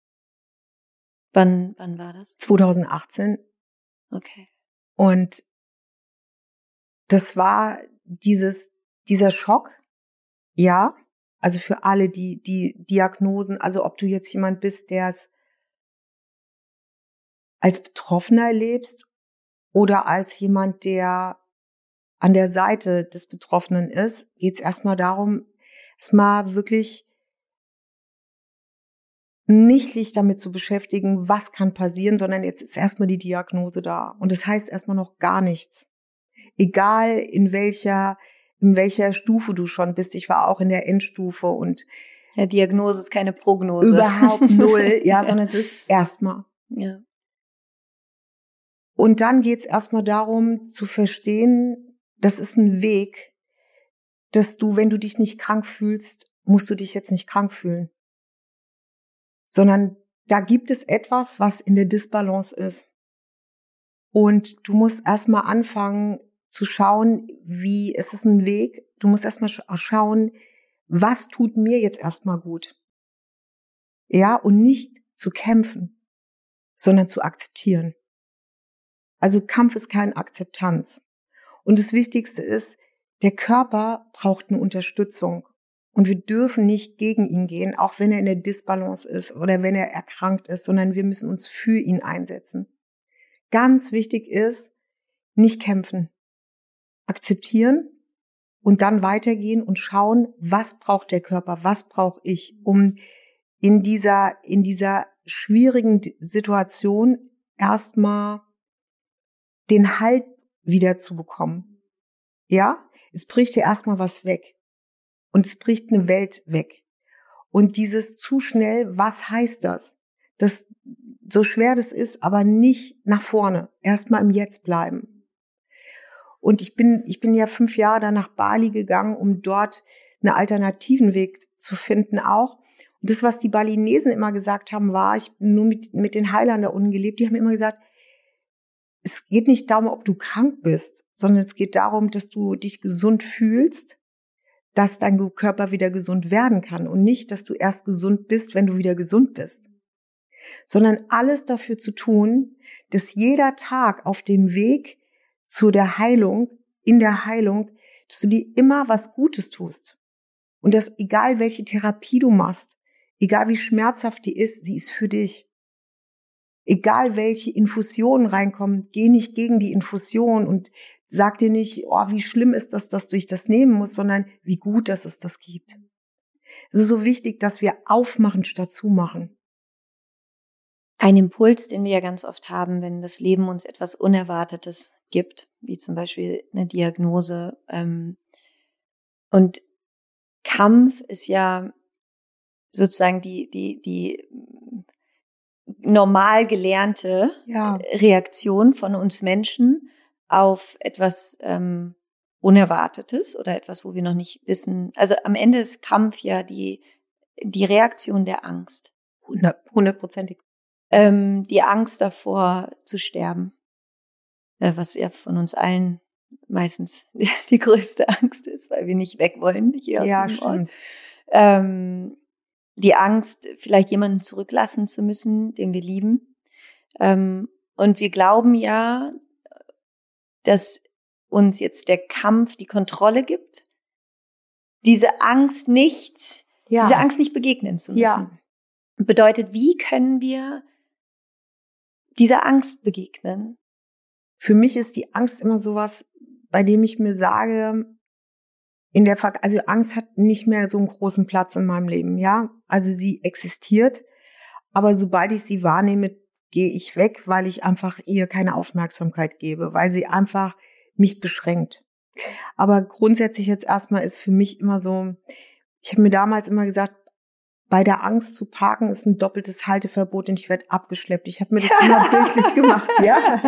B: Wann, wann war das?
A: zwanzig achtzehn.
B: Okay.
A: Und das war dieses, dieser Schock, ja, also für alle, die, die Diagnosen, also ob du jetzt jemand bist, der es als Betroffener erlebst oder als jemand, der an der Seite des Betroffenen ist, geht es erstmal darum, erstmal wirklich nicht sich damit zu beschäftigen, was kann passieren, sondern jetzt ist erstmal die Diagnose da. Und das heißt erstmal noch gar nichts. Egal in welcher, in welcher Stufe du schon bist. Ich war auch in der Endstufe und
B: ja, Diagnose ist keine Prognose.
A: Überhaupt null, ja, sondern es ist erstmal.
B: Ja.
A: Und dann geht es erstmal darum zu verstehen, das ist ein Weg, dass du, wenn du dich nicht krank fühlst, musst du dich jetzt nicht krank fühlen. Sondern da gibt es etwas, was in der Disbalance ist. Und du musst erstmal anfangen zu schauen, wie, es ist ein Weg, du musst erstmal schauen, was tut mir jetzt erstmal gut. Ja, und nicht zu kämpfen, sondern zu akzeptieren. Also Kampf ist keine Akzeptanz. Und das Wichtigste ist, der Körper braucht eine Unterstützung. Und wir dürfen nicht gegen ihn gehen, auch wenn er in der Disbalance ist oder wenn er erkrankt ist, sondern wir müssen uns für ihn einsetzen. Ganz wichtig ist, nicht kämpfen. Akzeptieren und dann weitergehen und schauen, was braucht der Körper, was brauche ich, um in dieser, in dieser schwierigen Situation erstmal den Halt wieder zu bekommen. Ja, es bricht ja erstmal was weg. Und es bricht eine Welt weg. Und dieses zu schnell, was heißt das? Das, so schwer das ist, aber nicht nach vorne. Erstmal im Jetzt bleiben. Und ich bin, ich bin ja fünf Jahre dann nach Bali gegangen, um dort einen alternativen Weg zu finden auch. Und das, was die Balinesen immer gesagt haben, war, ich bin nur mit, mit den Heilern da unten gelebt, die haben immer gesagt, es geht nicht darum, ob du krank bist, sondern es geht darum, dass du dich gesund fühlst, dass dein Körper wieder gesund werden kann und nicht, dass du erst gesund bist, wenn du wieder gesund bist, sondern alles dafür zu tun, dass jeder Tag auf dem Weg zu der Heilung, in der Heilung, dass du dir immer was Gutes tust und dass egal welche Therapie du machst, egal wie schmerzhaft die ist, sie ist für dich. Egal welche Infusionen reinkommen, geh nicht gegen die Infusion und sag dir nicht, oh, wie schlimm ist das, dass du dich das nehmen musst, sondern wie gut, dass es das gibt. Es ist so wichtig, dass wir aufmachen statt zumachen.
B: Ein Impuls, den wir ja ganz oft haben, wenn das Leben uns etwas Unerwartetes gibt, wie zum Beispiel eine Diagnose. Ähm, und Kampf ist ja sozusagen die, die, die normal gelernte
A: ja.
B: Reaktion von uns Menschen auf etwas ähm, Unerwartetes oder etwas, wo wir noch nicht wissen. Also am Ende ist Kampf ja die, die Reaktion der Angst.
A: Hundertprozentig.
B: Ähm, die Angst davor zu sterben. Äh, was ja von uns allen meistens die, die größte Angst ist, weil wir nicht weg wollen hier aus
A: Ja,
B: diesem
A: stimmt.
B: Ort. Ähm, die Angst, vielleicht jemanden zurücklassen zu müssen, den wir lieben. Ähm, und wir glauben ja, dass uns jetzt der Kampf die Kontrolle gibt, diese Angst nicht,
A: Ja.
B: diese Angst nicht begegnen zu müssen.
A: Ja.
B: Bedeutet, wie können wir dieser Angst begegnen?
A: Für mich ist die Angst immer sowas, bei dem ich mir sage, in der Ver- also Angst hat nicht mehr so einen großen Platz in meinem Leben, ja. Also sie existiert, aber sobald ich sie wahrnehme, gehe ich weg, weil ich einfach ihr keine Aufmerksamkeit gebe, weil sie einfach mich beschränkt. Aber grundsätzlich jetzt erstmal ist für mich immer so, ich habe mir damals immer gesagt, bei der Angst zu parken ist ein doppeltes Halteverbot und ich werde abgeschleppt. Ich habe mir das immer bildlich gemacht, ja.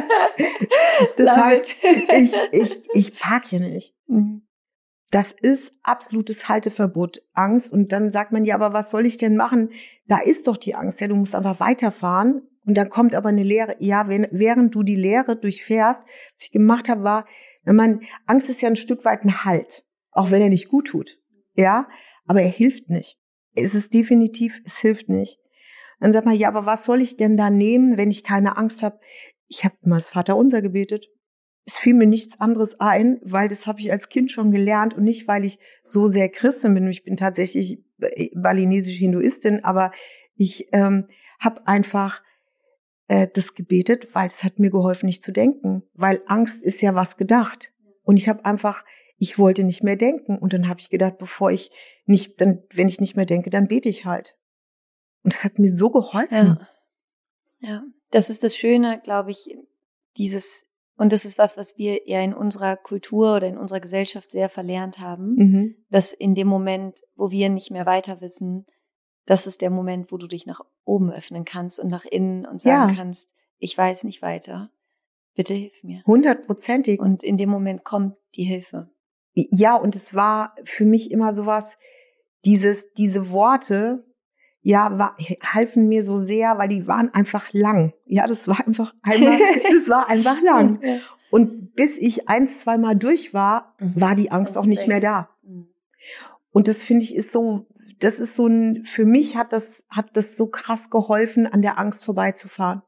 A: Das
B: Love
A: heißt,
B: it.
A: ich, ich, ich parke hier nicht.
B: Mhm.
A: Das ist absolutes Halteverbot, Angst. Und dann sagt man, ja, aber was soll ich denn machen? Da ist doch die Angst. Ja, du musst einfach weiterfahren. Und dann kommt aber eine Leere. Ja, wenn, während du die Leere durchfährst, was ich gemacht habe, war, wenn man, Angst ist ja ein Stück weit ein Halt. Auch wenn er nicht gut tut. Ja, aber er hilft nicht. Es ist definitiv, es hilft nicht. Dann sagt man, ja, aber was soll ich denn da nehmen, wenn ich keine Angst habe? Ich habe mal das Vaterunser gebetet. Es fiel mir nichts anderes ein, weil das habe ich als Kind schon gelernt und nicht, weil ich so sehr Christin bin. Ich bin tatsächlich balinesische Hinduistin, aber ich ähm, habe einfach äh, das gebetet, weil es hat mir geholfen, nicht zu denken. Weil Angst ist ja was gedacht. Und ich habe einfach, ich wollte nicht mehr denken. Und dann habe ich gedacht, bevor ich nicht, dann, wenn ich nicht mehr denke, dann bete ich halt. Und das hat mir so geholfen.
B: Ja. Ja, das ist das Schöne, glaube ich, dieses, und das ist was, was wir ja in unserer Kultur oder in unserer Gesellschaft sehr verlernt haben,
A: Mhm.
B: dass in dem Moment, wo wir nicht mehr weiter wissen, das ist der Moment, wo du dich nach oben öffnen kannst und nach innen und sagen
A: Ja.
B: kannst, ich weiß nicht weiter, bitte hilf mir.
A: Hundertprozentig.
B: Und in dem Moment kommt die Hilfe.
A: Ja, und es war für mich immer sowas, dieses, diese Worte, ja, war, halfen mir so sehr, weil die waren einfach lang. Ja, das war einfach einmal, das war einfach lang.
B: Ja.
A: Und bis ich eins, zweimal durch war,
B: Mhm.
A: war die Angst
B: Das
A: auch
B: ist
A: nicht
B: weg.
A: mehr da.
B: Mhm.
A: Und das finde ich ist so, das ist so ein, für mich hat das, hat das so krass geholfen, an der Angst vorbeizufahren.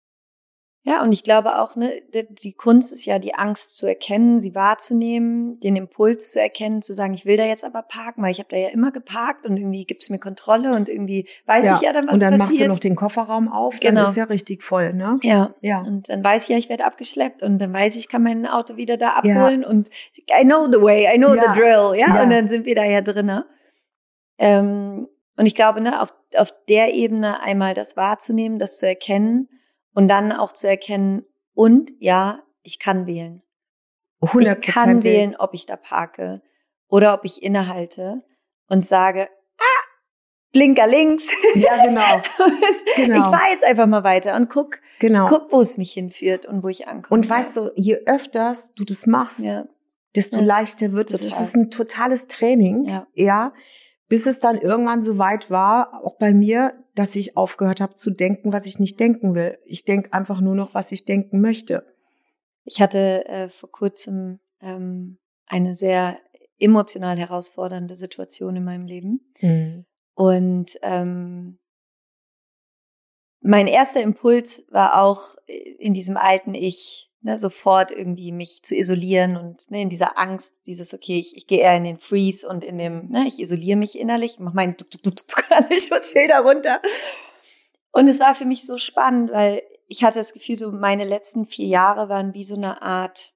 B: Ja, und ich glaube auch, ne, die, die Kunst ist ja, die Angst zu erkennen, sie wahrzunehmen, den Impuls zu erkennen, zu sagen, ich will da jetzt aber parken, weil ich habe da ja immer geparkt und irgendwie gibt's mir Kontrolle und irgendwie weiß
A: Ja.
B: ich ja dann, was
A: Und dann
B: passiert.
A: machst du noch den Kofferraum auf, dann
B: Genau.
A: ist ja richtig voll, ne?
B: Ja.
A: Ja.
B: Und dann weiß ich ja, ich werde abgeschleppt und dann weiß ich, ich kann mein Auto wieder da abholen ja. Und I know the way, I know
A: Ja.
B: the drill, ja?
A: Ja.
B: Und dann sind wir da ja drinne. Ähm, und ich glaube, ne, auf, auf der Ebene einmal das wahrzunehmen, das zu erkennen und dann auch zu erkennen, und ja, ich kann wählen.
A: hundert Prozent.
B: Ich kann wählen, ob ich da parke oder ob ich innehalte und sage, ah, Blinker links.
A: Ja, genau. genau.
B: Ich fahre jetzt einfach mal weiter und guck,
A: genau.
B: guck, wo es mich hinführt und wo ich ankomme.
A: Und weißt du, je öfters du das machst, ja. desto ja. leichter wird es. Es ist ein totales Training,
B: ja.
A: ja, bis es dann irgendwann so weit war, auch bei mir, dass ich aufgehört habe zu denken, was ich nicht denken will. Ich denke einfach nur noch, was ich denken möchte.
B: Ich hatte äh, vor kurzem ähm, eine sehr emotional herausfordernde Situation in meinem Leben.
A: Mhm.
B: Und ähm, mein erster Impuls war auch in diesem alten Ich, ne, sofort irgendwie mich zu isolieren und ne, in dieser Angst, dieses, okay, ich, ich gehe eher in den Freeze und in dem, ne, ich isoliere mich innerlich, mache meinen tuk, tuk, tuk, tuk, alle Schutzschilder runter. Und es war für mich so spannend, weil ich hatte das Gefühl, so meine letzten vier Jahre waren wie so eine Art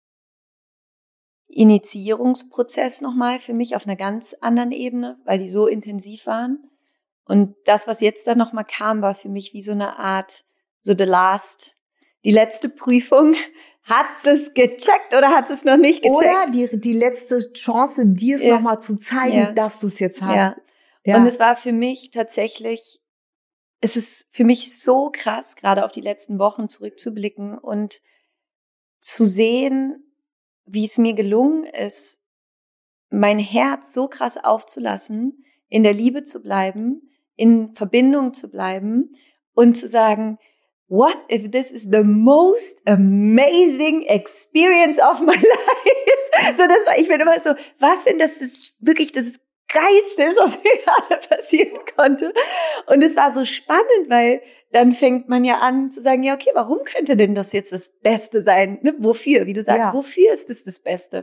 B: Initiierungsprozess nochmal für mich auf einer ganz anderen Ebene, weil die so intensiv waren. Und das, was jetzt dann nochmal kam, war für mich wie so eine Art, so the last, die letzte Prüfung. Hat es gecheckt oder hat es noch nicht gecheckt?
A: Oder die, die letzte Chance, dir es
B: ja.
A: nochmal zu zeigen, ja. dass du es jetzt hast.
B: Ja.
A: Ja.
B: Und es war für mich tatsächlich, es ist für mich so krass, gerade auf die letzten Wochen zurückzublicken und zu sehen, wie es mir gelungen ist, mein Herz so krass aufzulassen, in der Liebe zu bleiben, in Verbindung zu bleiben und zu sagen, what if this is the most amazing experience of my life? So, das war, ich bin immer so, was, wenn das ist wirklich das Geilste ist, was mir gerade passieren konnte? Und es war so spannend, weil dann fängt man ja an zu sagen, ja, okay, warum könnte denn das jetzt das Beste sein? Ne? Wofür? Wie du sagst, ja. Wofür ist es das Beste?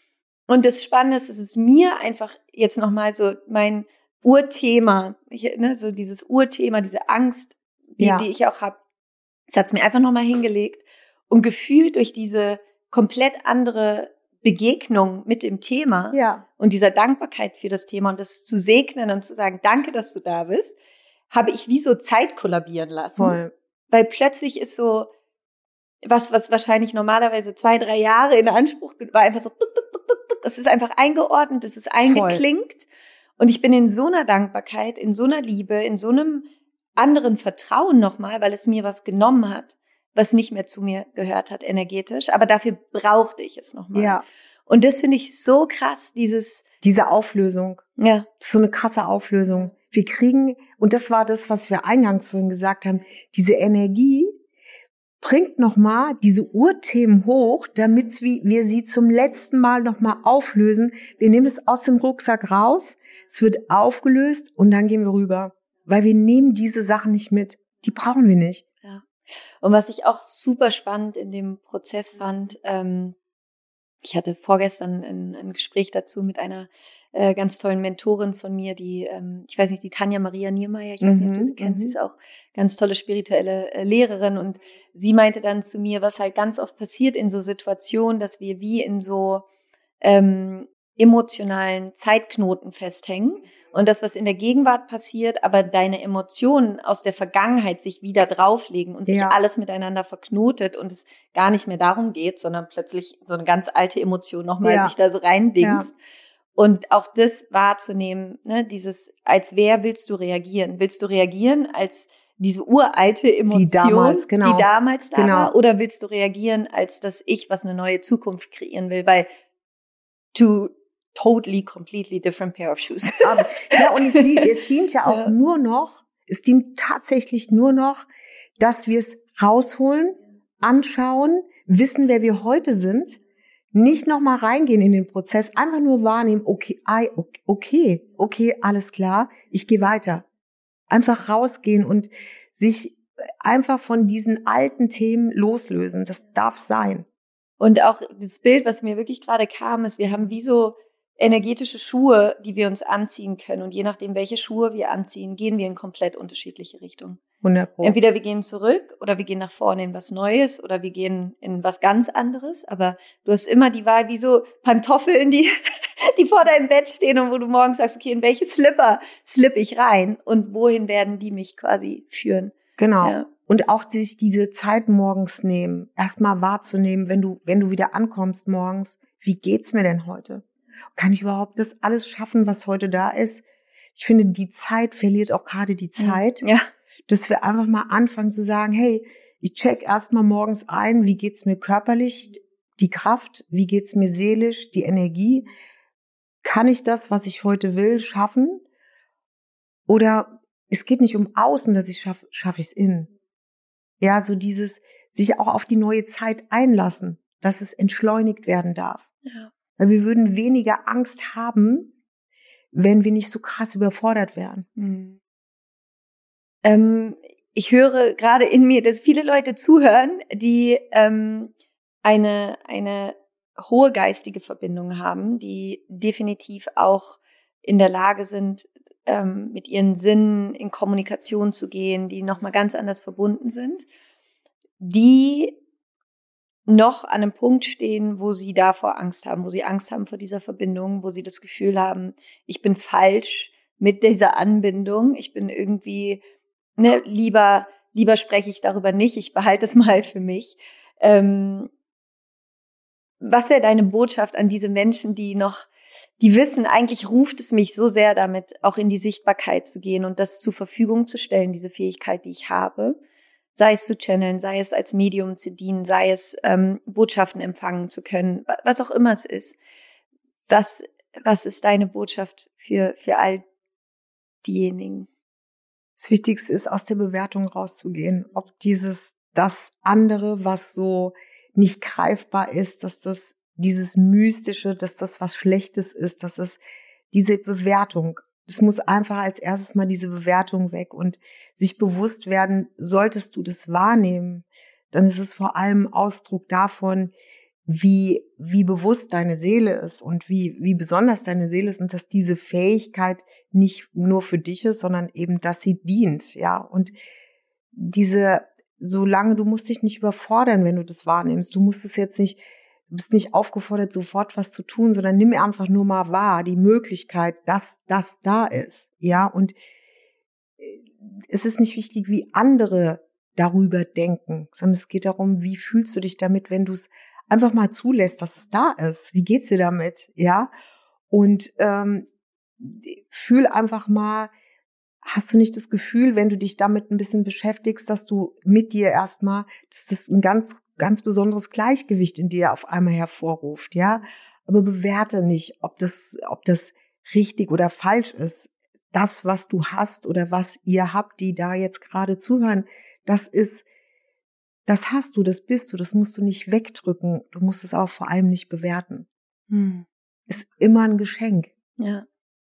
B: Und das Spannende ist, es ist mir einfach jetzt nochmal so mein Urthema, ich, ne, so dieses Urthema, diese Angst, die, ja. die ich auch habe. Das hat's mir einfach nochmal hingelegt und gefühlt durch diese komplett andere Begegnung mit dem Thema
A: ja.
B: und dieser Dankbarkeit für das Thema und das zu segnen und zu sagen, danke, dass du da bist, habe ich wie so Zeit kollabieren lassen.
A: Voll.
B: Weil plötzlich ist so was, was wahrscheinlich normalerweise zwei, drei Jahre in Anspruch war, einfach so, tuk, tuk, tuk, tuk, tuk. Es ist einfach eingeordnet, es ist eingeklinkt. Voll. Und ich bin in so einer Dankbarkeit, in so einer Liebe, in so einem anderen Vertrauen nochmal, weil es mir was genommen hat, was nicht mehr zu mir gehört hat energetisch, aber dafür brauchte ich es nochmal.
A: Ja.
B: Und das finde ich so krass, dieses...
A: Diese Auflösung.
B: Ja.
A: Das ist so eine krasse Auflösung. Wir kriegen, und das war das, was wir eingangs vorhin gesagt haben, diese Energie bringt nochmal diese Urthemen hoch, damit wir sie zum letzten Mal nochmal auflösen. Wir nehmen es aus dem Rucksack raus, es wird aufgelöst und dann gehen wir rüber. Weil wir nehmen diese Sachen nicht mit. Die brauchen wir nicht.
B: Ja. Und was ich auch super spannend in dem Prozess fand, ähm, ich hatte vorgestern ein, ein Gespräch dazu mit einer äh, ganz tollen Mentorin von mir, die, ähm, ich weiß nicht, die Tanja Maria Niermeier, ich weiß nicht, ob du sie kennst, sie ist auch ganz tolle spirituelle äh, Lehrerin und sie meinte dann zu mir, was halt ganz oft passiert in so Situationen, dass wir wie in so ähm, emotionalen Zeitknoten festhängen und das, was in der Gegenwart passiert, aber deine Emotionen aus der Vergangenheit sich wieder drauflegen und sich
A: ja.
B: alles miteinander verknotet und es gar nicht mehr darum geht, sondern plötzlich so eine ganz alte Emotion nochmal
A: ja.
B: sich da so reindingst.
A: Ja.
B: Und auch das wahrzunehmen, ne, dieses, als wer willst du reagieren? Willst du reagieren als diese uralte Emotion,
A: die damals, genau.
B: die damals da
A: genau.
B: war? Oder willst du reagieren als das Ich, was eine neue Zukunft kreieren will? Weil to totally, completely different pair of shoes.
A: Aber, ja, und es dient, es dient ja auch ja. nur noch, es dient tatsächlich nur noch, dass wir es rausholen, anschauen, wissen, wer wir heute sind, nicht nochmal reingehen in den Prozess, einfach nur wahrnehmen, okay, okay, okay, alles klar, ich gehe weiter. Einfach rausgehen und sich einfach von diesen alten Themen loslösen. Das darf sein.
B: Und auch das Bild, was mir wirklich gerade kam, ist, wir haben wie so energetische Schuhe, die wir uns anziehen können. Und je nachdem, welche Schuhe wir anziehen, gehen wir in komplett unterschiedliche Richtungen.
A: hundert Prozent.
B: Entweder wir gehen zurück oder wir gehen nach vorne in was Neues oder wir gehen in was ganz anderes. Aber du hast immer die Wahl, wie so Pantoffeln, die, die vor deinem Bett stehen und wo du morgens sagst, okay, in welche Slipper slippe ich rein und wohin werden die mich quasi führen?
A: Genau.
B: Ja.
A: Und auch sich diese Zeit morgens nehmen, erstmal wahrzunehmen, wenn du, wenn du wieder ankommst morgens, wie geht's mir denn heute? Kann ich überhaupt das alles schaffen, was heute da ist? Ich finde, die Zeit verliert auch gerade die Zeit,
B: ja.
A: dass wir einfach mal anfangen zu sagen, hey, ich check erstmal morgens ein, wie geht's mir körperlich, die Kraft, wie geht's mir seelisch, die Energie? Kann ich das, was ich heute will, schaffen? Oder es geht nicht um außen, dass ich schaffe, schaffe ich es innen. Ja, so dieses, sich auch auf die neue Zeit einlassen, dass es entschleunigt werden darf.
B: Ja.
A: Weil wir würden weniger Angst haben, wenn wir nicht so krass überfordert wären.
B: Hm. Ähm, ich höre gerade in mir, dass viele Leute zuhören, die ähm, eine eine hohe geistige Verbindung haben, die definitiv auch in der Lage sind, ähm, mit ihren Sinnen in Kommunikation zu gehen, die nochmal ganz anders verbunden sind, die noch an einem Punkt stehen, wo sie davor Angst haben, wo sie Angst haben vor dieser Verbindung, wo sie das Gefühl haben, ich bin falsch mit dieser Anbindung, ich bin irgendwie, ne, lieber, lieber spreche ich darüber nicht, ich behalte es mal für mich. Ähm, was wäre deine Botschaft an diese Menschen, die noch, die wissen, eigentlich ruft es mich so sehr damit, auch in die Sichtbarkeit zu gehen und das zur Verfügung zu stellen, diese Fähigkeit, die ich habe. sei es zu channeln, sei es als Medium zu dienen, sei es ähm, Botschaften empfangen zu können, was auch immer es ist. Was, was ist deine Botschaft für, für all diejenigen?
A: Das Wichtigste ist, aus der Bewertung rauszugehen. Ob dieses, das andere, was so nicht greifbar ist, dass das dieses Mystische, dass das was Schlechtes ist, dass es diese Bewertung, es muss einfach als erstes mal diese Bewertung weg und sich bewusst werden, solltest du das wahrnehmen, dann ist es vor allem Ausdruck davon, wie, wie bewusst deine Seele ist und wie, wie besonders deine Seele ist und dass diese Fähigkeit nicht nur für dich ist, sondern eben, dass sie dient, ja. Und diese, solange, du musst dich nicht überfordern, wenn du das wahrnimmst. Du musst es jetzt nicht, du bist nicht aufgefordert, sofort was zu tun, sondern nimm einfach nur mal wahr, die Möglichkeit, dass das da ist, ja. Und es ist nicht wichtig, wie andere darüber denken, sondern es geht darum, wie fühlst du dich damit, wenn du es einfach mal zulässt, dass es da ist. Wie geht's dir damit, ja? Und ähm, fühl einfach mal, hast du nicht das Gefühl, wenn du dich damit ein bisschen beschäftigst, dass du mit dir erstmal, dass das ein ganz, ganz besonderes Gleichgewicht in dir auf einmal hervorruft, ja? Aber bewerte nicht, ob das, ob das richtig oder falsch ist. Das, was du hast oder was ihr habt, die da jetzt gerade zuhören, das ist, das hast du, das bist du, das musst du nicht wegdrücken. Du musst es auch vor allem nicht bewerten. Hm. Ist immer ein Geschenk.
B: Ja.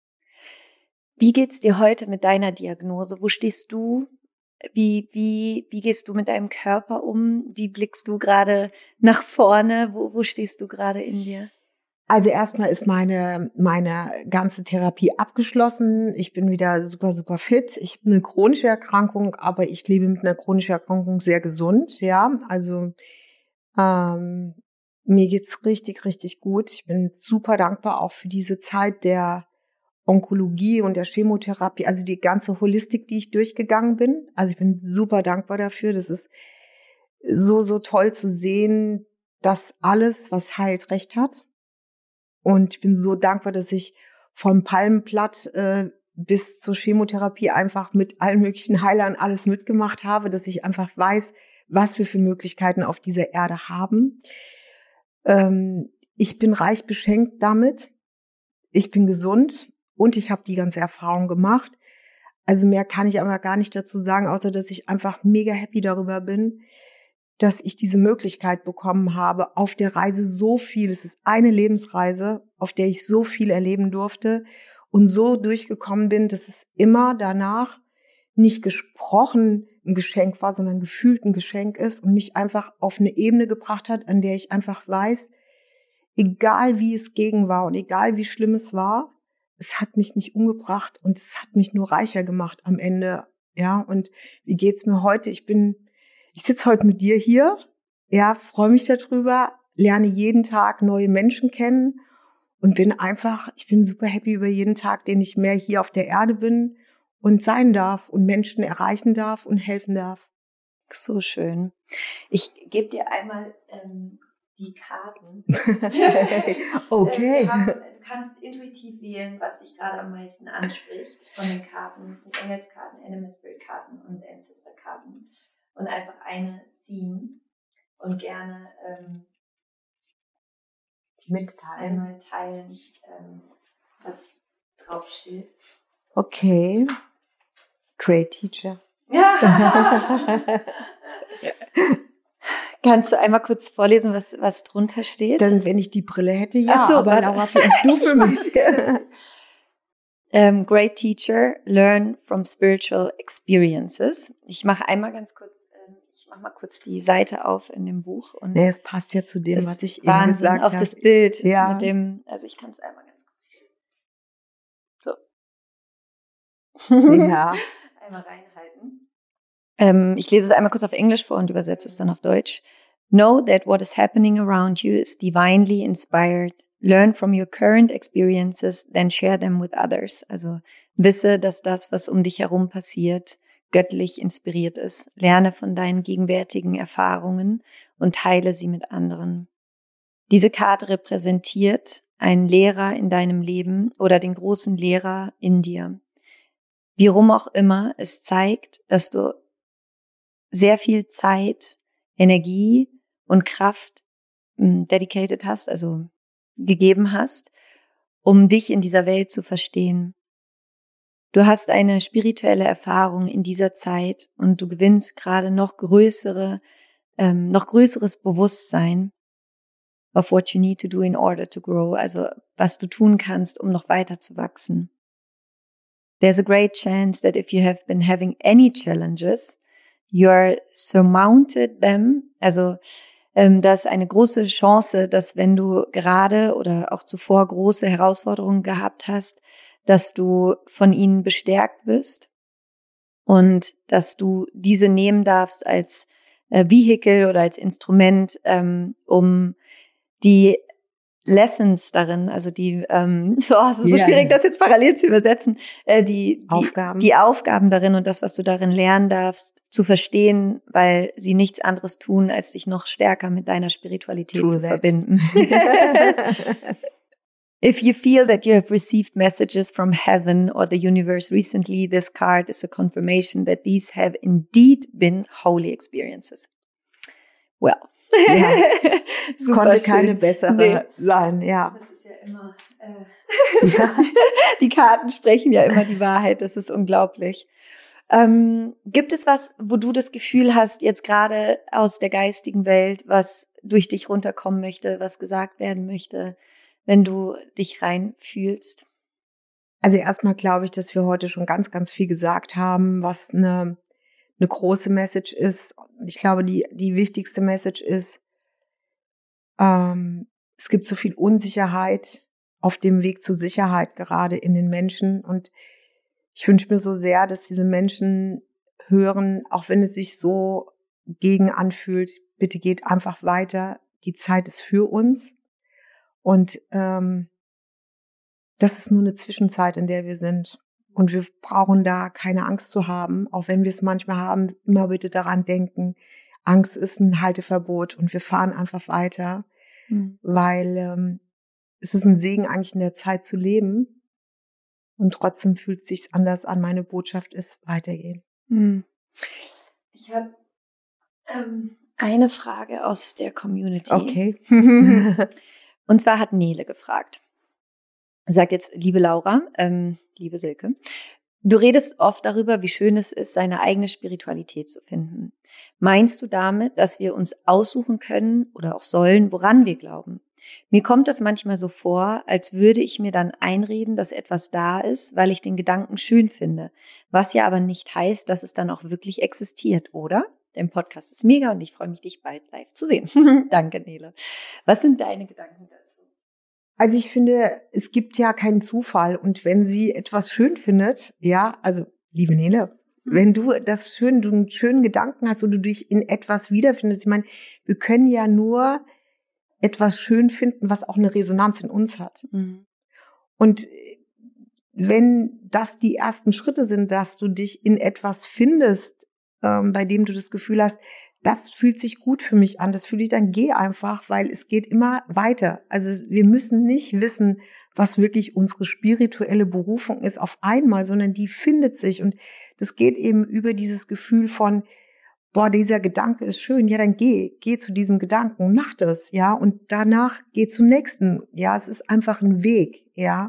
B: Wie geht's dir heute mit deiner Diagnose? Wo stehst du? Wie, wie, wie gehst du mit deinem Körper um? Wie blickst du gerade nach vorne? Wo, wo stehst du gerade in dir?
A: Also erstmal ist meine, meine ganze Therapie abgeschlossen. Ich bin wieder super, super fit. Ich habe eine chronische Erkrankung, aber ich lebe mit einer chronischen Erkrankung sehr gesund, ja. Also, ähm, mir geht's richtig, richtig gut. Ich bin super dankbar auch für diese Zeit der Onkologie und der Chemotherapie, also die ganze Holistik, die ich durchgegangen bin. Also ich bin super dankbar dafür. Das ist so, so toll zu sehen, dass alles, was heilt, recht hat. Und ich bin so dankbar, dass ich vom Palmenblatt äh, bis zur Chemotherapie einfach mit allen möglichen Heilern alles mitgemacht habe, dass ich einfach weiß, was wir für Möglichkeiten auf dieser Erde haben. Ähm, ich bin reich beschenkt damit. Ich bin gesund und ich habe die ganze Erfahrung gemacht. Also mehr kann ich aber gar nicht dazu sagen, außer dass ich einfach mega happy darüber bin, dass ich diese Möglichkeit bekommen habe, auf der Reise so viel, es ist eine Lebensreise, auf der ich so viel erleben durfte und so durchgekommen bin, dass es immer danach nicht gesprochen ein Geschenk war, sondern gefühlt ein Geschenk ist und mich einfach auf eine Ebene gebracht hat, an der ich einfach weiß, egal wie es gegen war und egal wie schlimm es war, es hat mich nicht umgebracht und es hat mich nur reicher gemacht am Ende, ja. Und wie geht's mir heute? Ich bin Ich sitze heute mit dir hier, ja, freue mich darüber, lerne jeden Tag neue Menschen kennen und bin einfach, ich bin super happy über jeden Tag, den ich mehr hier auf der Erde bin und sein darf und Menschen erreichen darf und helfen darf.
B: So schön. Ich gebe dir einmal ähm, die Karten.
A: Okay.
B: Wir haben, du kannst intuitiv wählen, was dich gerade am meisten anspricht von den Karten. Das sind Engelskarten, Animal Spirit Karten und Ancestor Karten. Und einfach eine ziehen und gerne ähm, mitteilen, einmal teilen, ähm, was draufsteht.
A: Okay. Great Teacher.
B: Ja. Kannst du einmal kurz vorlesen, was, was drunter steht?
A: Dann, wenn ich die Brille hätte, ja.
B: Ach so,
A: aber
B: warte.
A: Laura, vielleicht du für mich.
B: um, great Teacher, learn from spiritual experiences. Ich mache einmal ganz kurz Ich mach mal kurz die Seite auf in dem Buch. Und
A: nee, es passt ja zu dem, was ich eben gesagt habe.
B: Auch das Bild
A: ja.
B: mit dem, also ich kann es einmal ganz kurz so.
A: Ja.
B: Einmal reinhalten. Ähm, ich lese es einmal kurz auf Englisch vor und übersetze es dann auf Deutsch. Know that what is happening around you is divinely inspired. Learn from your current experiences, then share them with others. Also wisse, dass das, was um dich herum passiert, göttlich inspiriert ist. Lerne von deinen gegenwärtigen Erfahrungen und teile sie mit anderen. Diese Karte repräsentiert einen Lehrer in deinem Leben oder den großen Lehrer in dir. Wie rum auch immer, es zeigt, dass du sehr viel Zeit, Energie und Kraft m, dedicated hast, also gegeben hast, um dich in dieser Welt zu verstehen. Du hast eine spirituelle Erfahrung in dieser Zeit und du gewinnst gerade noch größere, ähm, noch größeres Bewusstsein of what you need to do in order to grow, also was du tun kannst, um noch weiter zu wachsen. There's a great chance that if you have been having any challenges, you're surmounted them, also ähm, da ist eine große Chance, dass wenn du gerade oder auch zuvor große Herausforderungen gehabt hast, dass du von ihnen bestärkt wirst und dass du diese nehmen darfst als äh, Vehikel oder als Instrument, ähm, um die Lessons darin, also die, ähm, so, oh, es ist so
A: Yeah.
B: schwierig, das jetzt parallel zu übersetzen, äh, die, die
A: Aufgaben.
B: die Aufgaben darin und das, was du darin lernen darfst, zu verstehen, weil sie nichts anderes tun, als dich noch stärker mit deiner Spiritualität
A: True
B: zu
A: that.
B: verbinden. If you feel that you have received messages from heaven or the universe recently, this card is a confirmation that these have indeed been holy experiences. Well.
A: Ja. Es konnte
B: schön.
A: keine bessere
B: Nee.
A: sein, ja.
B: Das ist ja immer, äh,
A: Ja.
B: die Karten sprechen ja immer die Wahrheit, das ist unglaublich. Ähm, gibt es was, wo du das Gefühl hast, jetzt gerade aus der geistigen Welt, was durch dich runterkommen möchte, was gesagt werden möchte, wenn du dich reinfühlst?
A: Also erstmal glaube ich, dass wir heute schon ganz, ganz viel gesagt haben, was eine, eine große Message ist. Ich glaube, die, die wichtigste Message ist, ähm, es gibt so viel Unsicherheit auf dem Weg zur Sicherheit gerade in den Menschen. Und ich wünsche mir so sehr, dass diese Menschen hören, auch wenn es sich so gegen anfühlt, bitte geht einfach weiter. Die Zeit ist für uns. Und ähm, das ist nur eine Zwischenzeit, in der wir sind. Und wir brauchen da keine Angst zu haben, auch wenn wir es manchmal haben, immer bitte daran denken, Angst ist ein Halteverbot und wir fahren einfach weiter,
B: Mhm.
A: weil ähm, es ist ein Segen, eigentlich in der Zeit zu leben und trotzdem fühlt es sich anders an. Meine Botschaft ist, weitergehen.
B: Mhm. Ich habe ähm, eine Frage aus der Community.
A: Okay.
B: Und zwar hat Nele gefragt. Sagt jetzt, liebe Laura, ähm, liebe Silke, du redest oft darüber, wie schön es ist, seine eigene Spiritualität zu finden. Meinst du damit, dass wir uns aussuchen können oder auch sollen, woran wir glauben? Mir kommt das manchmal so vor, als würde ich mir dann einreden, dass etwas da ist, weil ich den Gedanken schön finde, was ja aber nicht heißt, dass es dann auch wirklich existiert, oder? Der Podcast ist mega und ich freue mich, dich bald live zu sehen. Danke, Nele. Was sind deine Gedanken dazu?
A: Also ich finde, es gibt ja keinen Zufall. Und wenn sie etwas schön findet, ja, also liebe Nele, wenn du das schön, du einen schönen Gedanken hast und du dich in etwas wiederfindest, ich meine, wir können ja nur etwas schön finden, was auch eine Resonanz in uns hat.
B: Mhm.
A: Und wenn das die ersten Schritte sind, dass du dich in etwas findest, ähm, bei dem du das Gefühl hast, das fühlt sich gut für mich an, das fühle ich, dann geh einfach, weil es geht immer weiter. Also wir müssen nicht wissen, was wirklich unsere spirituelle Berufung ist auf einmal, sondern die findet sich. Und das geht eben über dieses Gefühl von, boah, dieser Gedanke ist schön, ja, dann geh, geh zu diesem Gedanken, mach das, ja, und danach geh zum nächsten. Ja, es ist einfach ein Weg, ja.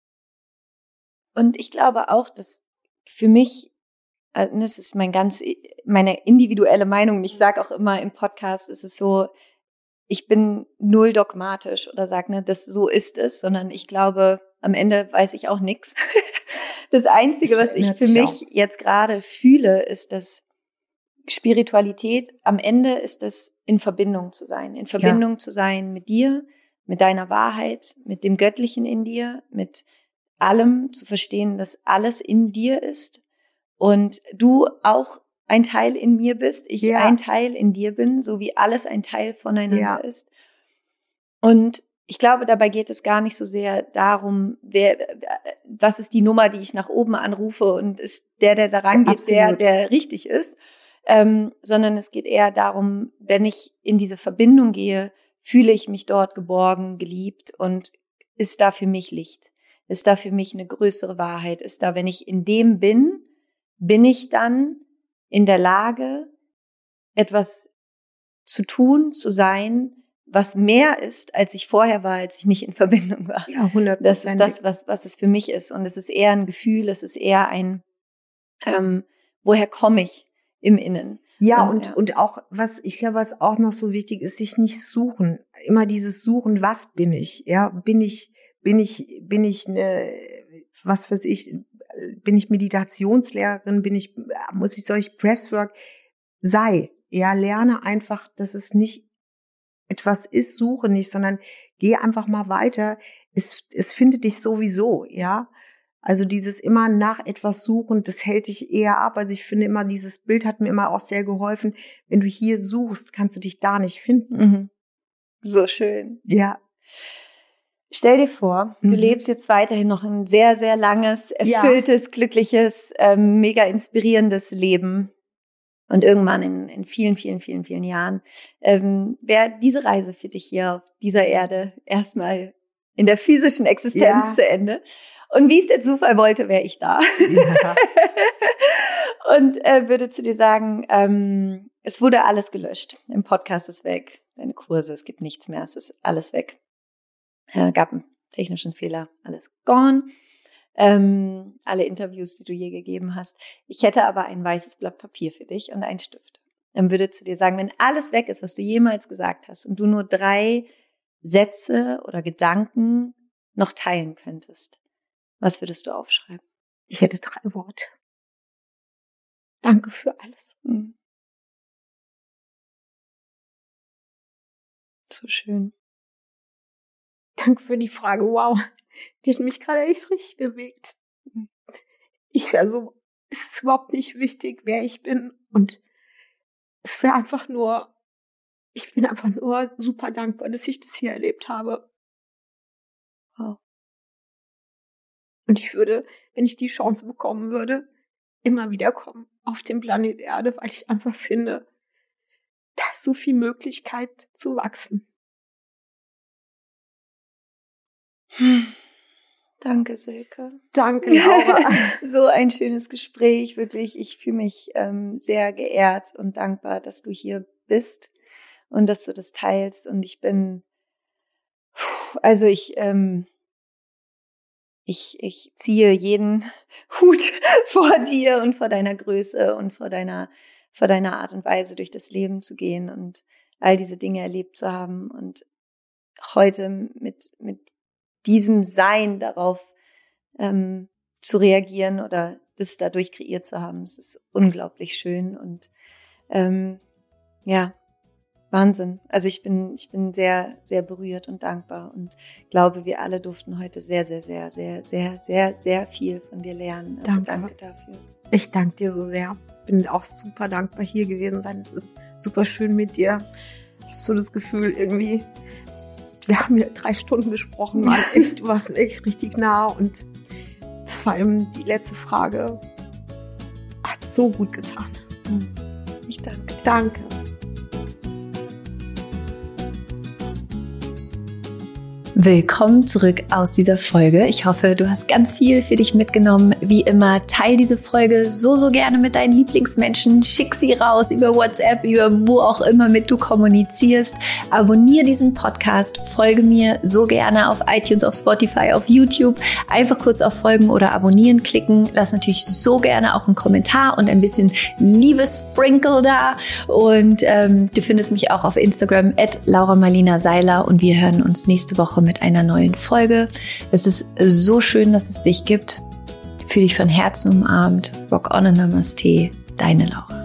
B: Und ich glaube auch, dass für mich, das ist mein ganz, meine individuelle Meinung, ich sage auch immer im Podcast, es ist so, ich bin null dogmatisch oder sage, ne, das so ist es, sondern ich glaube, am Ende weiß ich auch nichts. Das Einzige, was ich für mich jetzt gerade fühle, ist, dass Spiritualität, am Ende ist es, in Verbindung zu sein, in Verbindung ja. zu sein mit dir, mit deiner Wahrheit, mit dem Göttlichen in dir, mit allem zu verstehen, dass alles in dir ist und du auch ein Teil in mir bist, ich ja. ein Teil in dir bin, so wie alles ein Teil voneinander ja. ist. Und ich glaube, dabei geht es gar nicht so sehr darum, wer, was ist die Nummer, die ich nach oben anrufe und ist der, der da rangeht, der, der richtig ist, ähm, sondern es geht eher darum, wenn ich in diese Verbindung gehe, fühle ich mich dort geborgen, geliebt und ist da für mich Licht, ist da für mich eine größere Wahrheit, ist da, wenn ich in dem bin, bin ich dann in der Lage, etwas zu tun, zu sein, was mehr ist, als ich vorher war, als ich nicht in Verbindung war.
A: Ja, hundert Prozent.
B: Das ist das, was, was es für mich ist. Und es ist eher ein Gefühl, es ist eher ein, ähm, woher komme ich im Innen?
A: Ja,
B: und,
A: und,
B: ja.
A: und auch, was, ich glaube, was auch noch so wichtig ist, sich nicht suchen. Immer dieses Suchen, was bin ich? Ja, bin ich, bin ich, bin ich eine, was weiß ich, bin ich Meditationslehrerin, bin ich, muss ich solch Breathwork? Sei, ja, lerne einfach, dass es nicht etwas ist, suche nicht, sondern geh einfach mal weiter. Es, es findet dich sowieso, ja. Also dieses immer nach etwas suchen, das hält dich eher ab. Also ich finde immer, dieses Bild hat mir immer auch sehr geholfen. Wenn du hier suchst, kannst du dich da nicht finden.
B: Mhm. So schön.
A: Ja.
B: Stell dir vor, du
A: mhm.
B: lebst jetzt weiterhin noch ein sehr, sehr langes, erfülltes, ja. glückliches, ähm, mega inspirierendes Leben. Und irgendwann in, in vielen, vielen, vielen, vielen Jahren ähm, wäre diese Reise für dich hier auf dieser Erde erstmal in der physischen Existenz ja. zu Ende. Und wie es der Zufall wollte, wäre ich da. Ja. Und äh, würde zu dir sagen, ähm, es wurde alles gelöscht. Im Podcast ist weg, deine Kurse, es gibt nichts mehr, es ist alles weg. Äh, gab einen technischen Fehler, alles gone. Ähm, alle Interviews, die du je gegeben hast. Ich hätte aber ein weißes Blatt Papier für dich und einen Stift. Dann würde zu dir sagen, wenn alles weg ist, was du jemals gesagt hast und du nur drei Sätze oder Gedanken noch teilen könntest, was würdest du aufschreiben?
A: Ich hätte drei Worte. Danke für alles.
B: Mhm. So schön.
A: Danke für die Frage, wow. Die hat mich gerade echt richtig bewegt. Ich wäre so, es ist überhaupt nicht wichtig, wer ich bin. Und es wäre einfach nur, ich bin einfach nur super dankbar, dass ich das hier erlebt habe.
B: Wow.
A: Und ich würde, wenn ich die Chance bekommen würde, immer wieder kommen auf den Planet Erde, weil ich einfach finde, da ist so viel Möglichkeit zu wachsen.
B: Danke, Silke.
A: Danke, Laura.
B: So ein schönes Gespräch, wirklich. Ich fühle mich ähm, sehr geehrt und dankbar, dass du hier bist und dass du das teilst. Und ich bin, also ich, ähm, ich, ich ziehe jeden Hut vor dir und vor deiner Größe und vor deiner, vor deiner Art und Weise, durch das Leben zu gehen und all diese Dinge erlebt zu haben und heute mit, mit diesem Sein darauf ähm, zu reagieren oder das dadurch kreiert zu haben. Es ist unglaublich schön und ähm, ja, Wahnsinn. Also ich bin ich bin sehr, sehr berührt und dankbar und glaube, wir alle durften heute sehr, sehr, sehr, sehr, sehr, sehr, sehr viel von dir lernen. Also danke, danke dafür.
A: Ich danke dir so sehr. Bin auch super dankbar, hier gewesen sein. Es ist super schön mit dir. Hast du das Gefühl, irgendwie, wir haben ja drei Stunden gesprochen, waren echt, du warst echt richtig nah und das war eben die letzte Frage. Hat so gut getan.
B: Ich danke dir.
A: Danke.
B: Willkommen zurück aus dieser Folge. Ich hoffe, du hast ganz viel für dich mitgenommen. Wie immer, teil diese Folge so, so gerne mit deinen Lieblingsmenschen. Schick sie raus über WhatsApp, über wo auch immer mit du kommunizierst. Abonniere diesen Podcast, folge mir so gerne auf iTunes, auf Spotify, auf YouTube. Einfach kurz auf Folgen oder Abonnieren klicken. Lass natürlich so gerne auch einen Kommentar und ein bisschen Liebessprinkle da. Und ähm, du findest mich auch auf Instagram at Laura Marlina Seiler und wir hören uns nächste Woche mit einer neuen Folge. Es ist so schön, dass es dich gibt. Fühl dich von Herzen umarmt. Rock on and Namaste. Deine Laura.